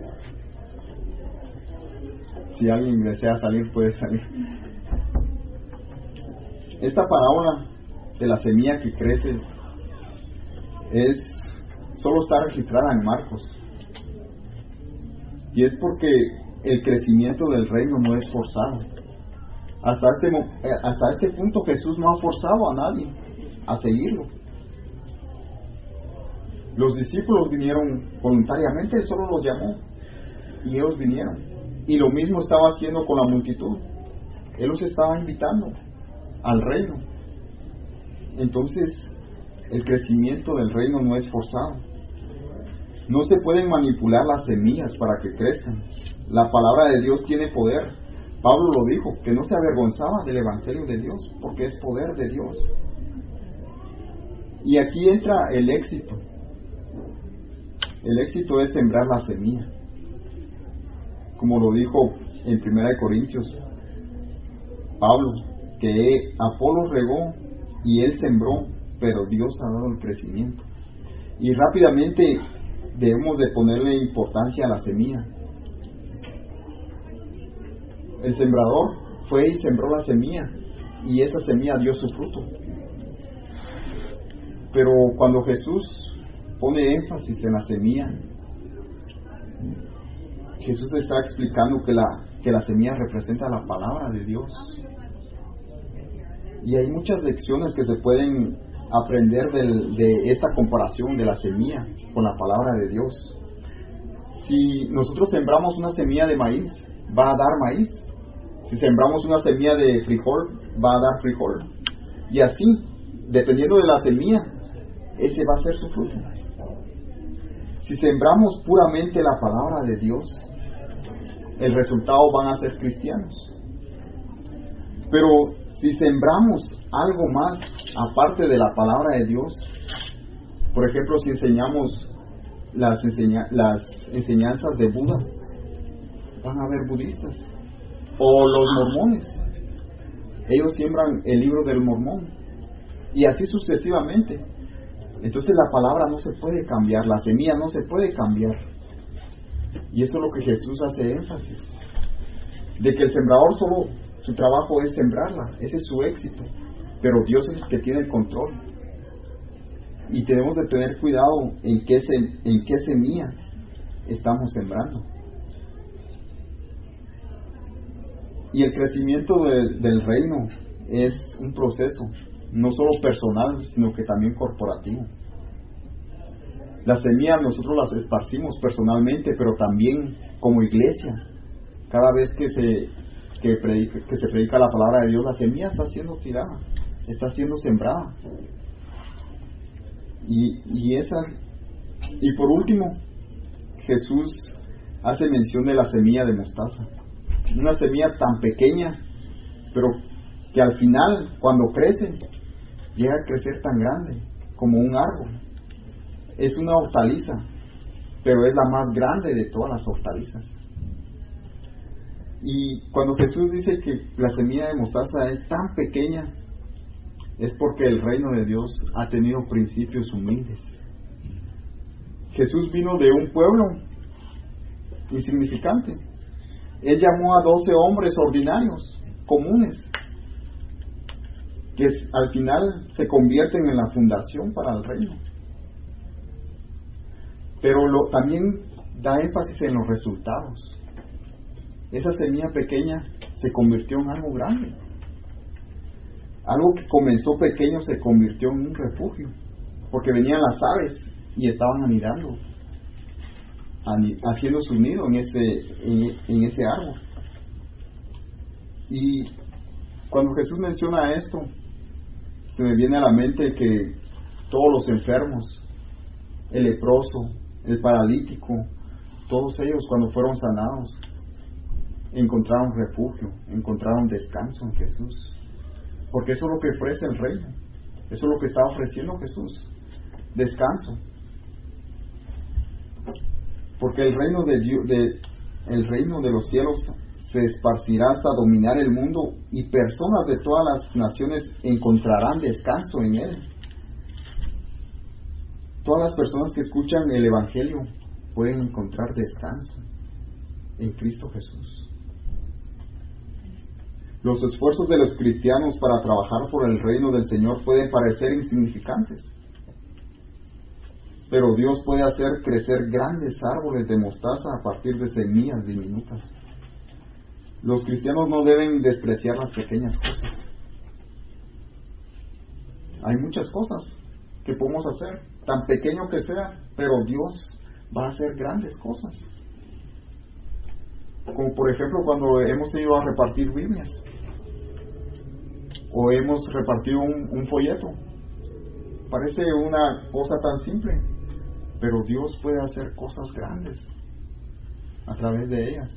S1: Si alguien desea salir, puede salir. Esta parábola de la semilla que crece solo está registrada en Marcos, y es porque el crecimiento del reino no es forzado. Hasta este punto Jesús no ha forzado a nadie a seguirlo. Los discípulos vinieron voluntariamente, Él solo los llamó y ellos vinieron, y lo mismo estaba haciendo con la multitud. Él los estaba invitando al reino. Entonces el crecimiento del reino no es forzado. No se pueden manipular las semillas para que crezcan. La palabra de Dios tiene poder. Pablo lo dijo, que no se avergonzaba del Evangelio de Dios, porque es poder de Dios. Y aquí entra el éxito. El éxito es sembrar la semilla. Como lo dijo en 1 Corintios Pablo, que Apolo regó y él sembró, pero Dios ha dado el crecimiento. Y rápidamente debemos de ponerle importancia a la semilla. El sembrador fue y sembró la semilla, y esa semilla dio su fruto. Pero cuando Jesús pone énfasis en la semilla, Jesús está explicando que la semilla representa la palabra de Dios. Y hay muchas lecciones que se pueden aprender de esta comparación de la semilla con la palabra de Dios. Si nosotros sembramos una semilla de maíz, va a dar maíz. Si sembramos una semilla de frijol, va a dar frijol. Y así, dependiendo de la semilla, ese va a ser su fruto. Si sembramos puramente la palabra de Dios, el resultado van a ser cristianos. Pero si sembramos algo más aparte de la palabra de Dios, por ejemplo, si enseñamos las enseñanzas de Buda, van a haber budistas. O los mormones, ellos siembran el libro del mormón, y así sucesivamente. Entonces la palabra no se puede cambiar, la semilla no se puede cambiar. Y eso es lo que Jesús hace énfasis, de que el sembrador solo su trabajo es sembrarla, ese es su éxito, pero Dios es el que tiene el control. Y tenemos de tener cuidado en qué semilla estamos sembrando. Y el crecimiento del reino es un proceso, no solo personal, sino que también corporativo. Las semillas nosotros las esparcimos personalmente, pero también como iglesia. Cada vez que se predica la palabra de Dios, la semilla está siendo tirada, está siendo sembrada. Y por último, Jesús hace mención de la semilla de mostaza. Una semilla tan pequeña, pero que al final, cuando crece, llega a crecer tan grande como un árbol. Es una hortaliza, pero es la más grande de todas las hortalizas. Y cuando Jesús dice que la semilla de mostaza es tan pequeña, es porque el reino de Dios ha tenido principios humildes. Jesús vino de un pueblo insignificante. Él llamó a 12 hombres ordinarios, comunes, que al final se convierten en la fundación para el reino. Pero también da énfasis en los resultados. Esa semilla pequeña se convirtió en algo grande. Algo que comenzó pequeño se convirtió en un refugio, porque venían las aves y estaban anidando, haciendo su nido en ese árbol. Y cuando Jesús menciona esto, se me viene a la mente que todos los enfermos, el leproso, el paralítico, todos ellos cuando fueron sanados, encontraron refugio, encontraron descanso en Jesús. Porque eso es lo que ofrece el reino, eso es lo que está ofreciendo Jesús, descanso. Porque el reino de los cielos se esparcirá hasta dominar el mundo, y personas de todas las naciones encontrarán descanso en él. Todas las personas que escuchan el Evangelio pueden encontrar descanso en Cristo Jesús. Los esfuerzos de los cristianos para trabajar por el reino del Señor pueden parecer insignificantes, pero Dios puede hacer crecer grandes árboles de mostaza a partir de semillas diminutas. Los cristianos no deben despreciar las pequeñas cosas. Hay muchas cosas que podemos hacer, tan pequeño que sea, pero Dios va a hacer grandes cosas. Como por ejemplo cuando hemos ido a repartir Biblias, o hemos repartido un folleto. Parece una cosa tan simple, pero Dios puede hacer cosas grandes a través de ellas.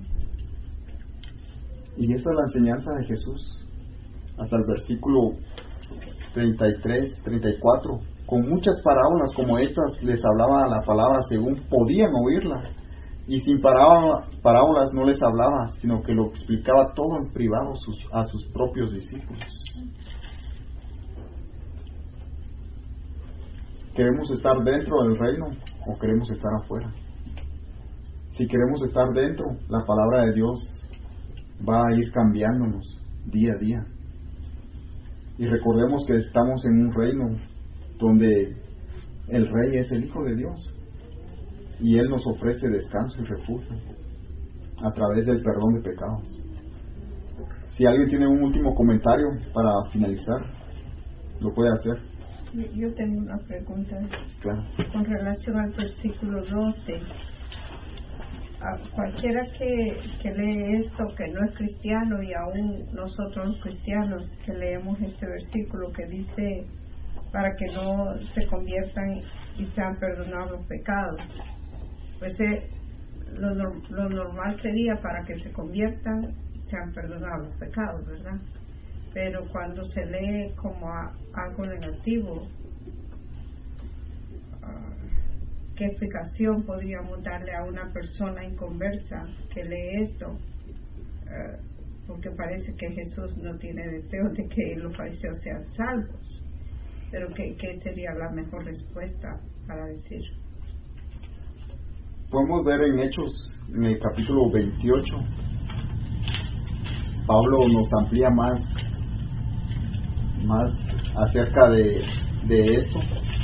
S1: Y esa es la enseñanza de Jesús hasta el versículo 33, 34. Con muchas parábolas como estas les hablaba la palabra según podían oírla, y sin parábolas no les hablaba, sino que lo explicaba todo en privado a sus propios discípulos. ¿Queremos estar dentro del reino o queremos estar afuera? Si queremos estar dentro, la palabra de Dios va a ir cambiándonos día a día. Y recordemos que estamos en un reino donde el Rey es el Hijo de Dios, y Él nos ofrece descanso y refugio a través del perdón de pecados. Si alguien tiene un último comentario para finalizar, lo puede hacer.
S6: Yo tengo una pregunta.
S1: Claro.
S6: Con relación al versículo 12, a cualquiera que lee esto, que no es cristiano, y aún nosotros los cristianos que leemos este versículo que dice para que no se conviertan y sean perdonados los pecados, pues lo normal sería para que se conviertan y sean perdonados los pecados, ¿verdad? Pero cuando se lee como algo negativo, ¿qué explicación podríamos darle a una persona inconversa que lee esto? Porque parece que Jesús no tiene deseo de que los fariseos sean salvos. Pero ¿qué sería la mejor respuesta para decir?
S1: Podemos ver en Hechos, en el capítulo 28, Pablo nos amplía más acerca de esto.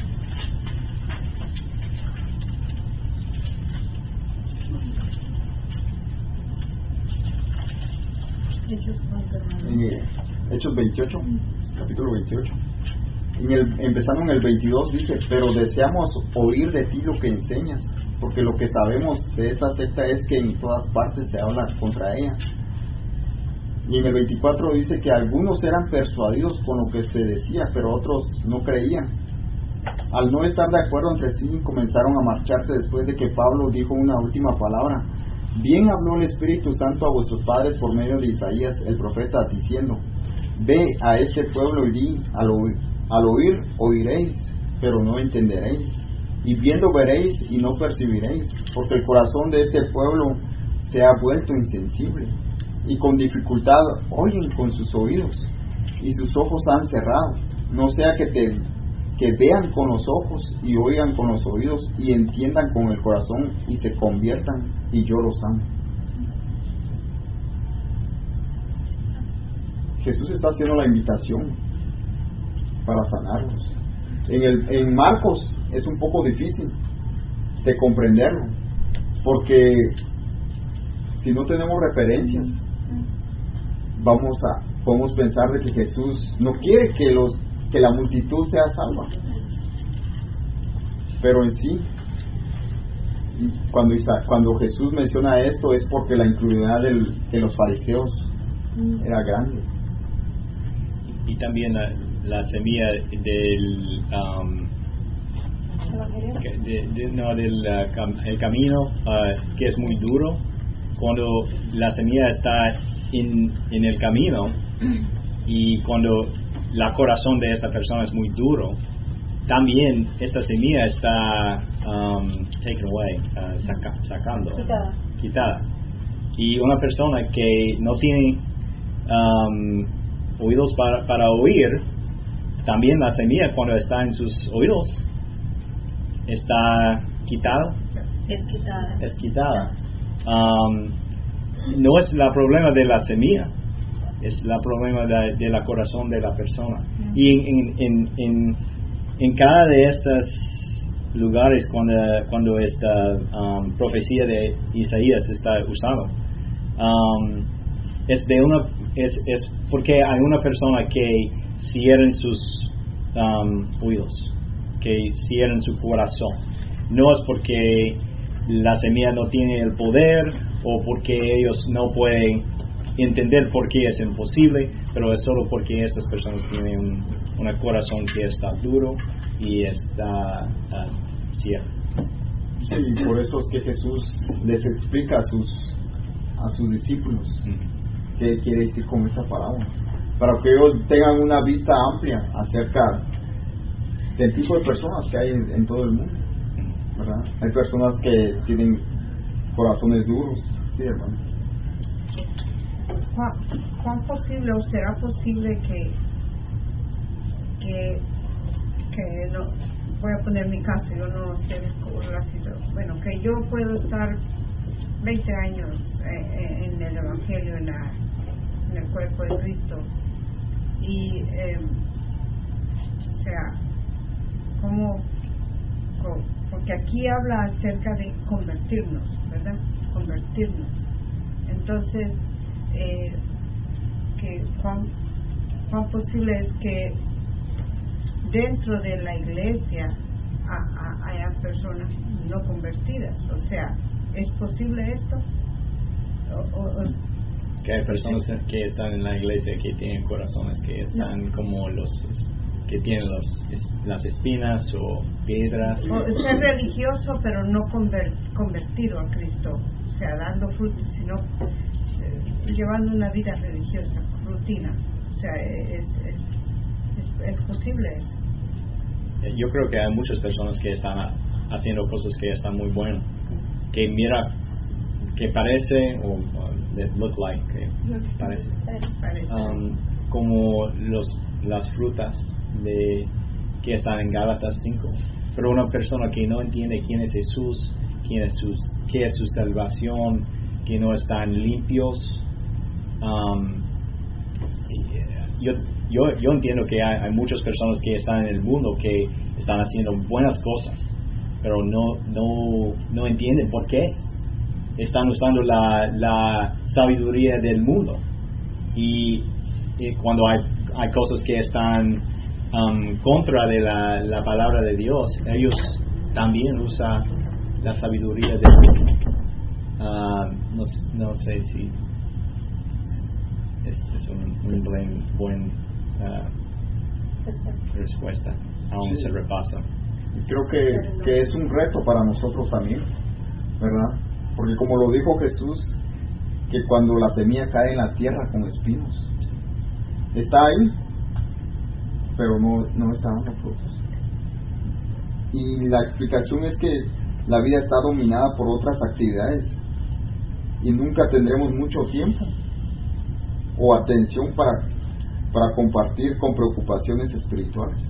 S1: En Hechos 28, capítulo 28, empezando en el 22, dice: pero deseamos oír de ti lo que enseñas, porque lo que sabemos de esta secta es que en todas partes se habla contra ella. Y en el 24 dice que algunos eran persuadidos con lo que se decía, pero otros no creían. Al no estar de acuerdo entre sí, comenzaron a marcharse después de que Pablo dijo una última palabra: bien habló el Espíritu Santo a vuestros padres por medio de Isaías el profeta, diciendo: ve a este pueblo y di, al oír oiréis, pero no entenderéis, y viendo veréis y no percibiréis, porque el corazón de este pueblo se ha vuelto insensible, y con dificultad oyen con sus oídos, y sus ojos han cerrado, no sea que vean con los ojos y oigan con los oídos y entiendan con el corazón y se conviertan y yo los amo. Jesús está haciendo la invitación para sanarlos. En Marcos es un poco difícil de comprenderlo, porque si no tenemos referencias, podemos pensar de que Jesús no quiere que la multitud sea salva. Pero en sí, cuando Jesús menciona esto, es porque la incredulidad de los fariseos era grande.
S7: Y también la semilla del el camino que es muy duro. Cuando la semilla está en el camino y cuando el corazón de esta persona es muy duro, también esta semilla está taken away, quitada. Y una persona que no tiene oídos para oír, también la semilla cuando está en sus oídos está quitada. Es quitada. No es el problema de la semilla, es el problema de la corazón de la persona. Y en cada de estos lugares cuando esta profecía de Isaías está usado, es porque hay una persona que cierra sus oídos, que cierra su corazón. No es porque la semilla no tiene el poder o porque ellos no pueden entender por qué es imposible, pero es solo porque estas personas tienen un corazón que está duro y está ciego.
S1: Sí, y por eso es que Jesús les explica a sus discípulos qué quiere decir con esta parábola, para que ellos tengan una vista amplia acerca del tipo de personas que hay en todo el mundo, ¿verdad? Hay personas que tienen corazones duros, sí, hermano.
S6: ¿Cuán posible o será posible que no, voy a poner mi caso, yo no sé la situación, bueno, que yo puedo estar 20 años en el Evangelio, en el cuerpo de Cristo, y o sea, porque aquí habla acerca de convertirnos, ¿verdad? Convertirnos. Entonces, ¿cuán posible es que dentro de la iglesia haya personas no convertidas? O sea, ¿Es posible esto?
S7: Que hay personas que están en la iglesia que tienen corazones que están como los que tienen las espinas o piedras.
S6: O ser religioso pero no convertido a Cristo, o sea, dando frutos, sino llevando una vida religiosa, rutina. O sea, es posible eso.
S7: Yo creo que hay muchas personas que están haciendo cosas que están muy buenas, que mira, que parece o that look like, que parece, como las frutas que están en Gálatas 5, pero una persona que no entiende quién es Jesús, qué es su salvación, que no están limpios. Yo entiendo que hay muchas personas que están en el mundo que están haciendo buenas cosas, pero no entienden por qué. Están usando la sabiduría del mundo, y cuando hay cosas que están contra de la palabra de Dios, ellos también usan la sabiduría del mundo. No sé si es un buen respuesta. Aún se repasa.
S1: Creo que es un reto para nosotros también, ¿verdad? Porque como lo dijo Jesús, que cuando la semilla cae en la tierra con espinos, está ahí, pero no está dando frutos. Y la explicación es que la vida está dominada por otras actividades y nunca tendremos mucho tiempo o atención para compartir con preocupaciones espirituales.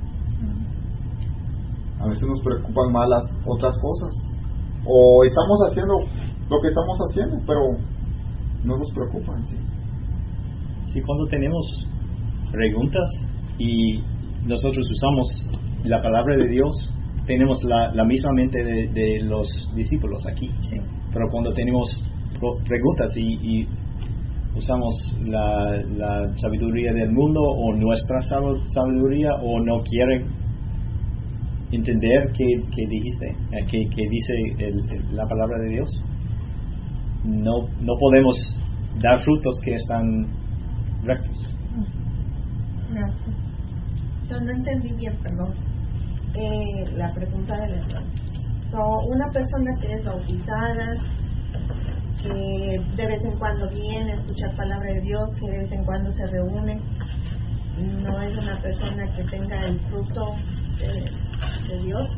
S1: A veces nos preocupan más las otras cosas, o estamos haciendo lo que estamos haciendo, pero no nos preocupan.
S7: Sí, cuando tenemos preguntas y nosotros usamos la palabra de Dios, tenemos la misma mente de los discípulos aquí. Sí. Pero cuando tenemos preguntas y usamos la sabiduría del mundo o nuestra sabiduría, o no quieren entender qué dijiste, que dice la palabra de Dios, no podemos dar frutos que están rectos.
S9: Gracias. Yo no entendí bien, perdón, la pregunta del hermano. Una persona que es bautizada, que de vez en cuando viene a escuchar palabra de Dios, que de vez en cuando se reúne, no es una persona que tenga el fruto de Dios.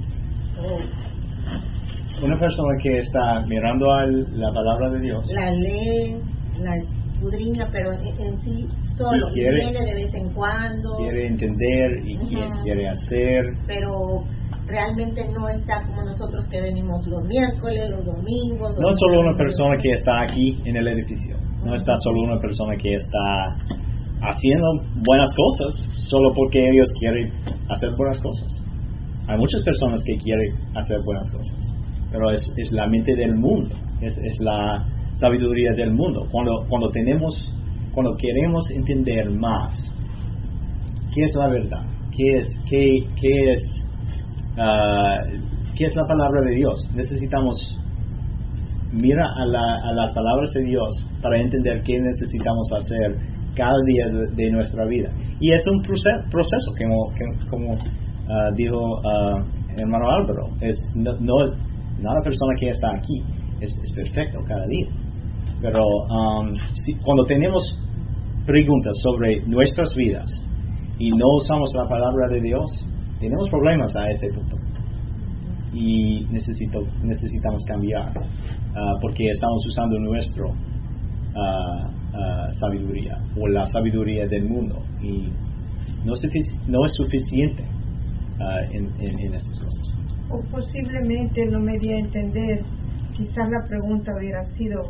S7: Una persona que está mirando a la palabra de Dios,
S9: la lee, la escudriña, pero en sí solo viene de vez en cuando,
S7: quiere entender y quiere hacer,
S9: pero realmente no está como nosotros que venimos los miércoles, los domingos.
S7: No solo una persona que está aquí en el edificio, no está solo una persona que está haciendo buenas cosas solo porque ellos quieren hacer buenas cosas. Hay muchas personas que quieren hacer buenas cosas, pero es la mente del mundo, es la sabiduría del mundo. Cuando queremos entender más qué es la verdad, qué es la palabra de Dios, necesitamos mirar a las palabras de Dios para entender qué necesitamos hacer cada día de nuestra vida. Y es un proceso como dijo hermano Álvaro, no la persona que está aquí es perfecto cada día, pero cuando tenemos preguntas sobre nuestras vidas y no usamos la palabra de Dios, tenemos problemas a este punto y necesitamos cambiar, porque estamos usando nuestra sabiduría o la sabiduría del mundo, y no es suficiente en estas cosas.
S6: O posiblemente no me di a entender, quizás la pregunta hubiera sido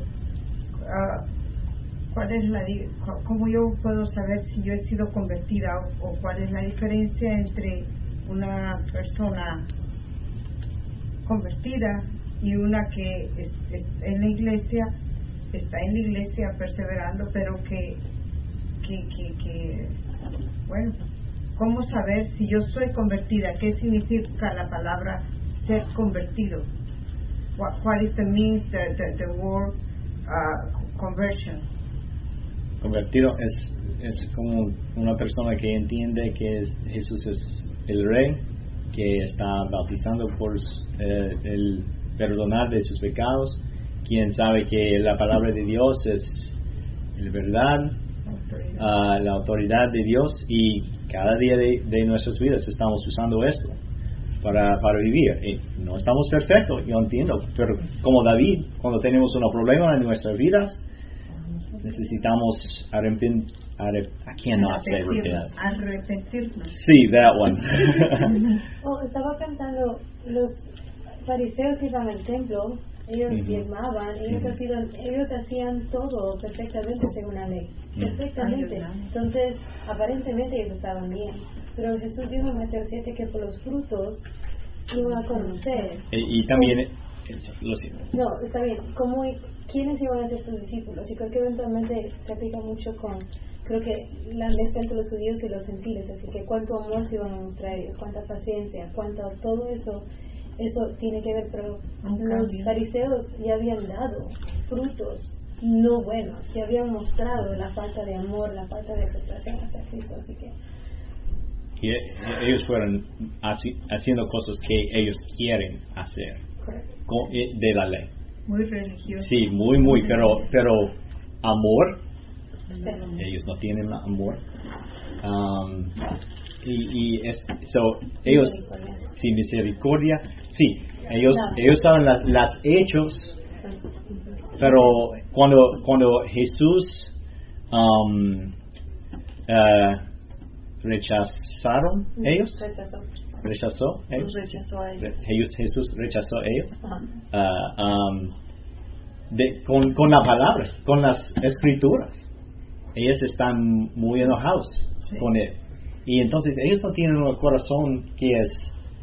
S6: ¿cómo yo puedo saber si yo he sido convertida, o cuál es la diferencia entre una persona convertida y una que está en la iglesia perseverando, pero que bueno, ¿cómo saber si yo soy convertida? ¿Qué significa la palabra ser convertido? what is the means the word conversion?
S7: Convertido es como una persona que entiende que Jesús es el Rey, que está bautizando por el perdonar de sus pecados, quien sabe que la palabra de Dios es la verdad, la autoridad de Dios, y cada día de nuestras vidas estamos usando esto para vivir. Y no estamos perfectos, yo entiendo, pero como David, cuando tenemos un problema en nuestras vidas, necesitamos arrepentirnos. Sí, that one.
S11: Estaba pensando, los fariseos iban al templo, ellos diezmaban, ellos hacían todo perfectamente según la ley, perfectamente. Entonces, aparentemente ellos estaban bien, pero Jesús dijo en Mateo 7 que por los frutos iban a conocer.
S7: Y también, lo siento.
S11: No, está bien. ¿Quiénes iban a ser sus discípulos? Y creo que eventualmente se aplica mucho con, creo que la mezcla entre los judíos y los gentiles, así que cuánto amor se iban a mostrar ellos, cuánta paciencia, todo eso tiene que ver, pero los fariseos ya habían dado frutos no buenos, ya habían mostrado la falta de amor, la falta de aceptación hacia Cristo, así que
S7: y ellos fueron haciendo cosas que ellos quieren hacer de la ley.
S6: Muy religioso.
S7: Sí, muy, pero amor, ellos no tienen amor. Ellos, sí, misericordia, sí, ellos saben las hechos, pero cuando Jesús rechazaron ellos, rechazó a ellos. Jesús rechazó a ellos con la palabra, con las escrituras. Ellos están muy enojados con él, y entonces ellos no tienen un corazón que es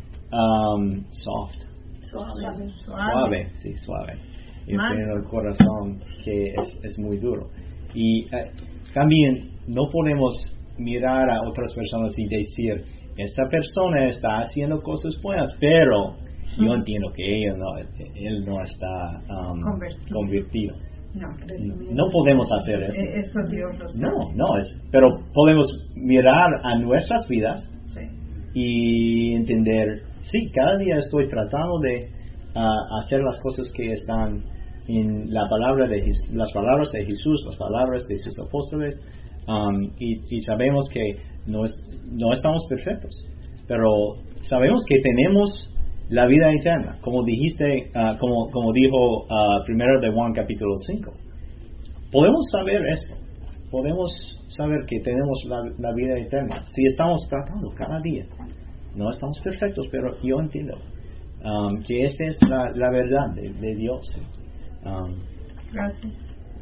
S7: suave. Ellos tienen un corazón que es muy duro, y también no podemos mirar a otras personas y decir, esta persona está haciendo cosas buenas, pero yo entiendo que él no está convertido. No podemos hacer eso.
S6: Eso Dios lo sabe.
S7: Pero podemos mirar a nuestras vidas y entender, sí, cada día estoy tratando de hacer las cosas que están en la palabra las palabras de Jesús, las palabras de sus apóstoles, y sabemos que no estamos perfectos, pero sabemos que tenemos la vida eterna, como dijiste, como dijo primero de Juan capítulo 5. Podemos saber esto, podemos saber que tenemos la vida eterna si estamos tratando cada día. No estamos perfectos, pero yo entiendo que esta es la verdad de Dios.
S6: Gracias.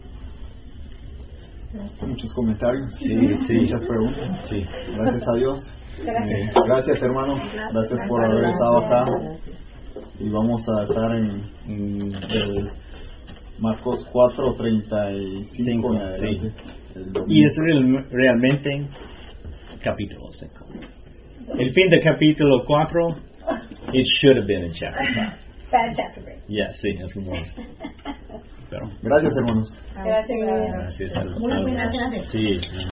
S1: Muchos comentarios,
S7: sí,
S1: muchas preguntas. Sí. Gracias a Dios. Gracias, hermanos. Gracias por haber estado acá. Y vamos a estar en Marcos 4:35 en adelante.
S7: Y es realmente capítulo 5. El fin del capítulo 4, it should have been in chapter 5.
S11: Bad chapter break.
S7: Yeah, sí, es como. Pero,
S1: gracias, hermanos.
S11: Gracias.
S7: Muy buenas tardes. Sí.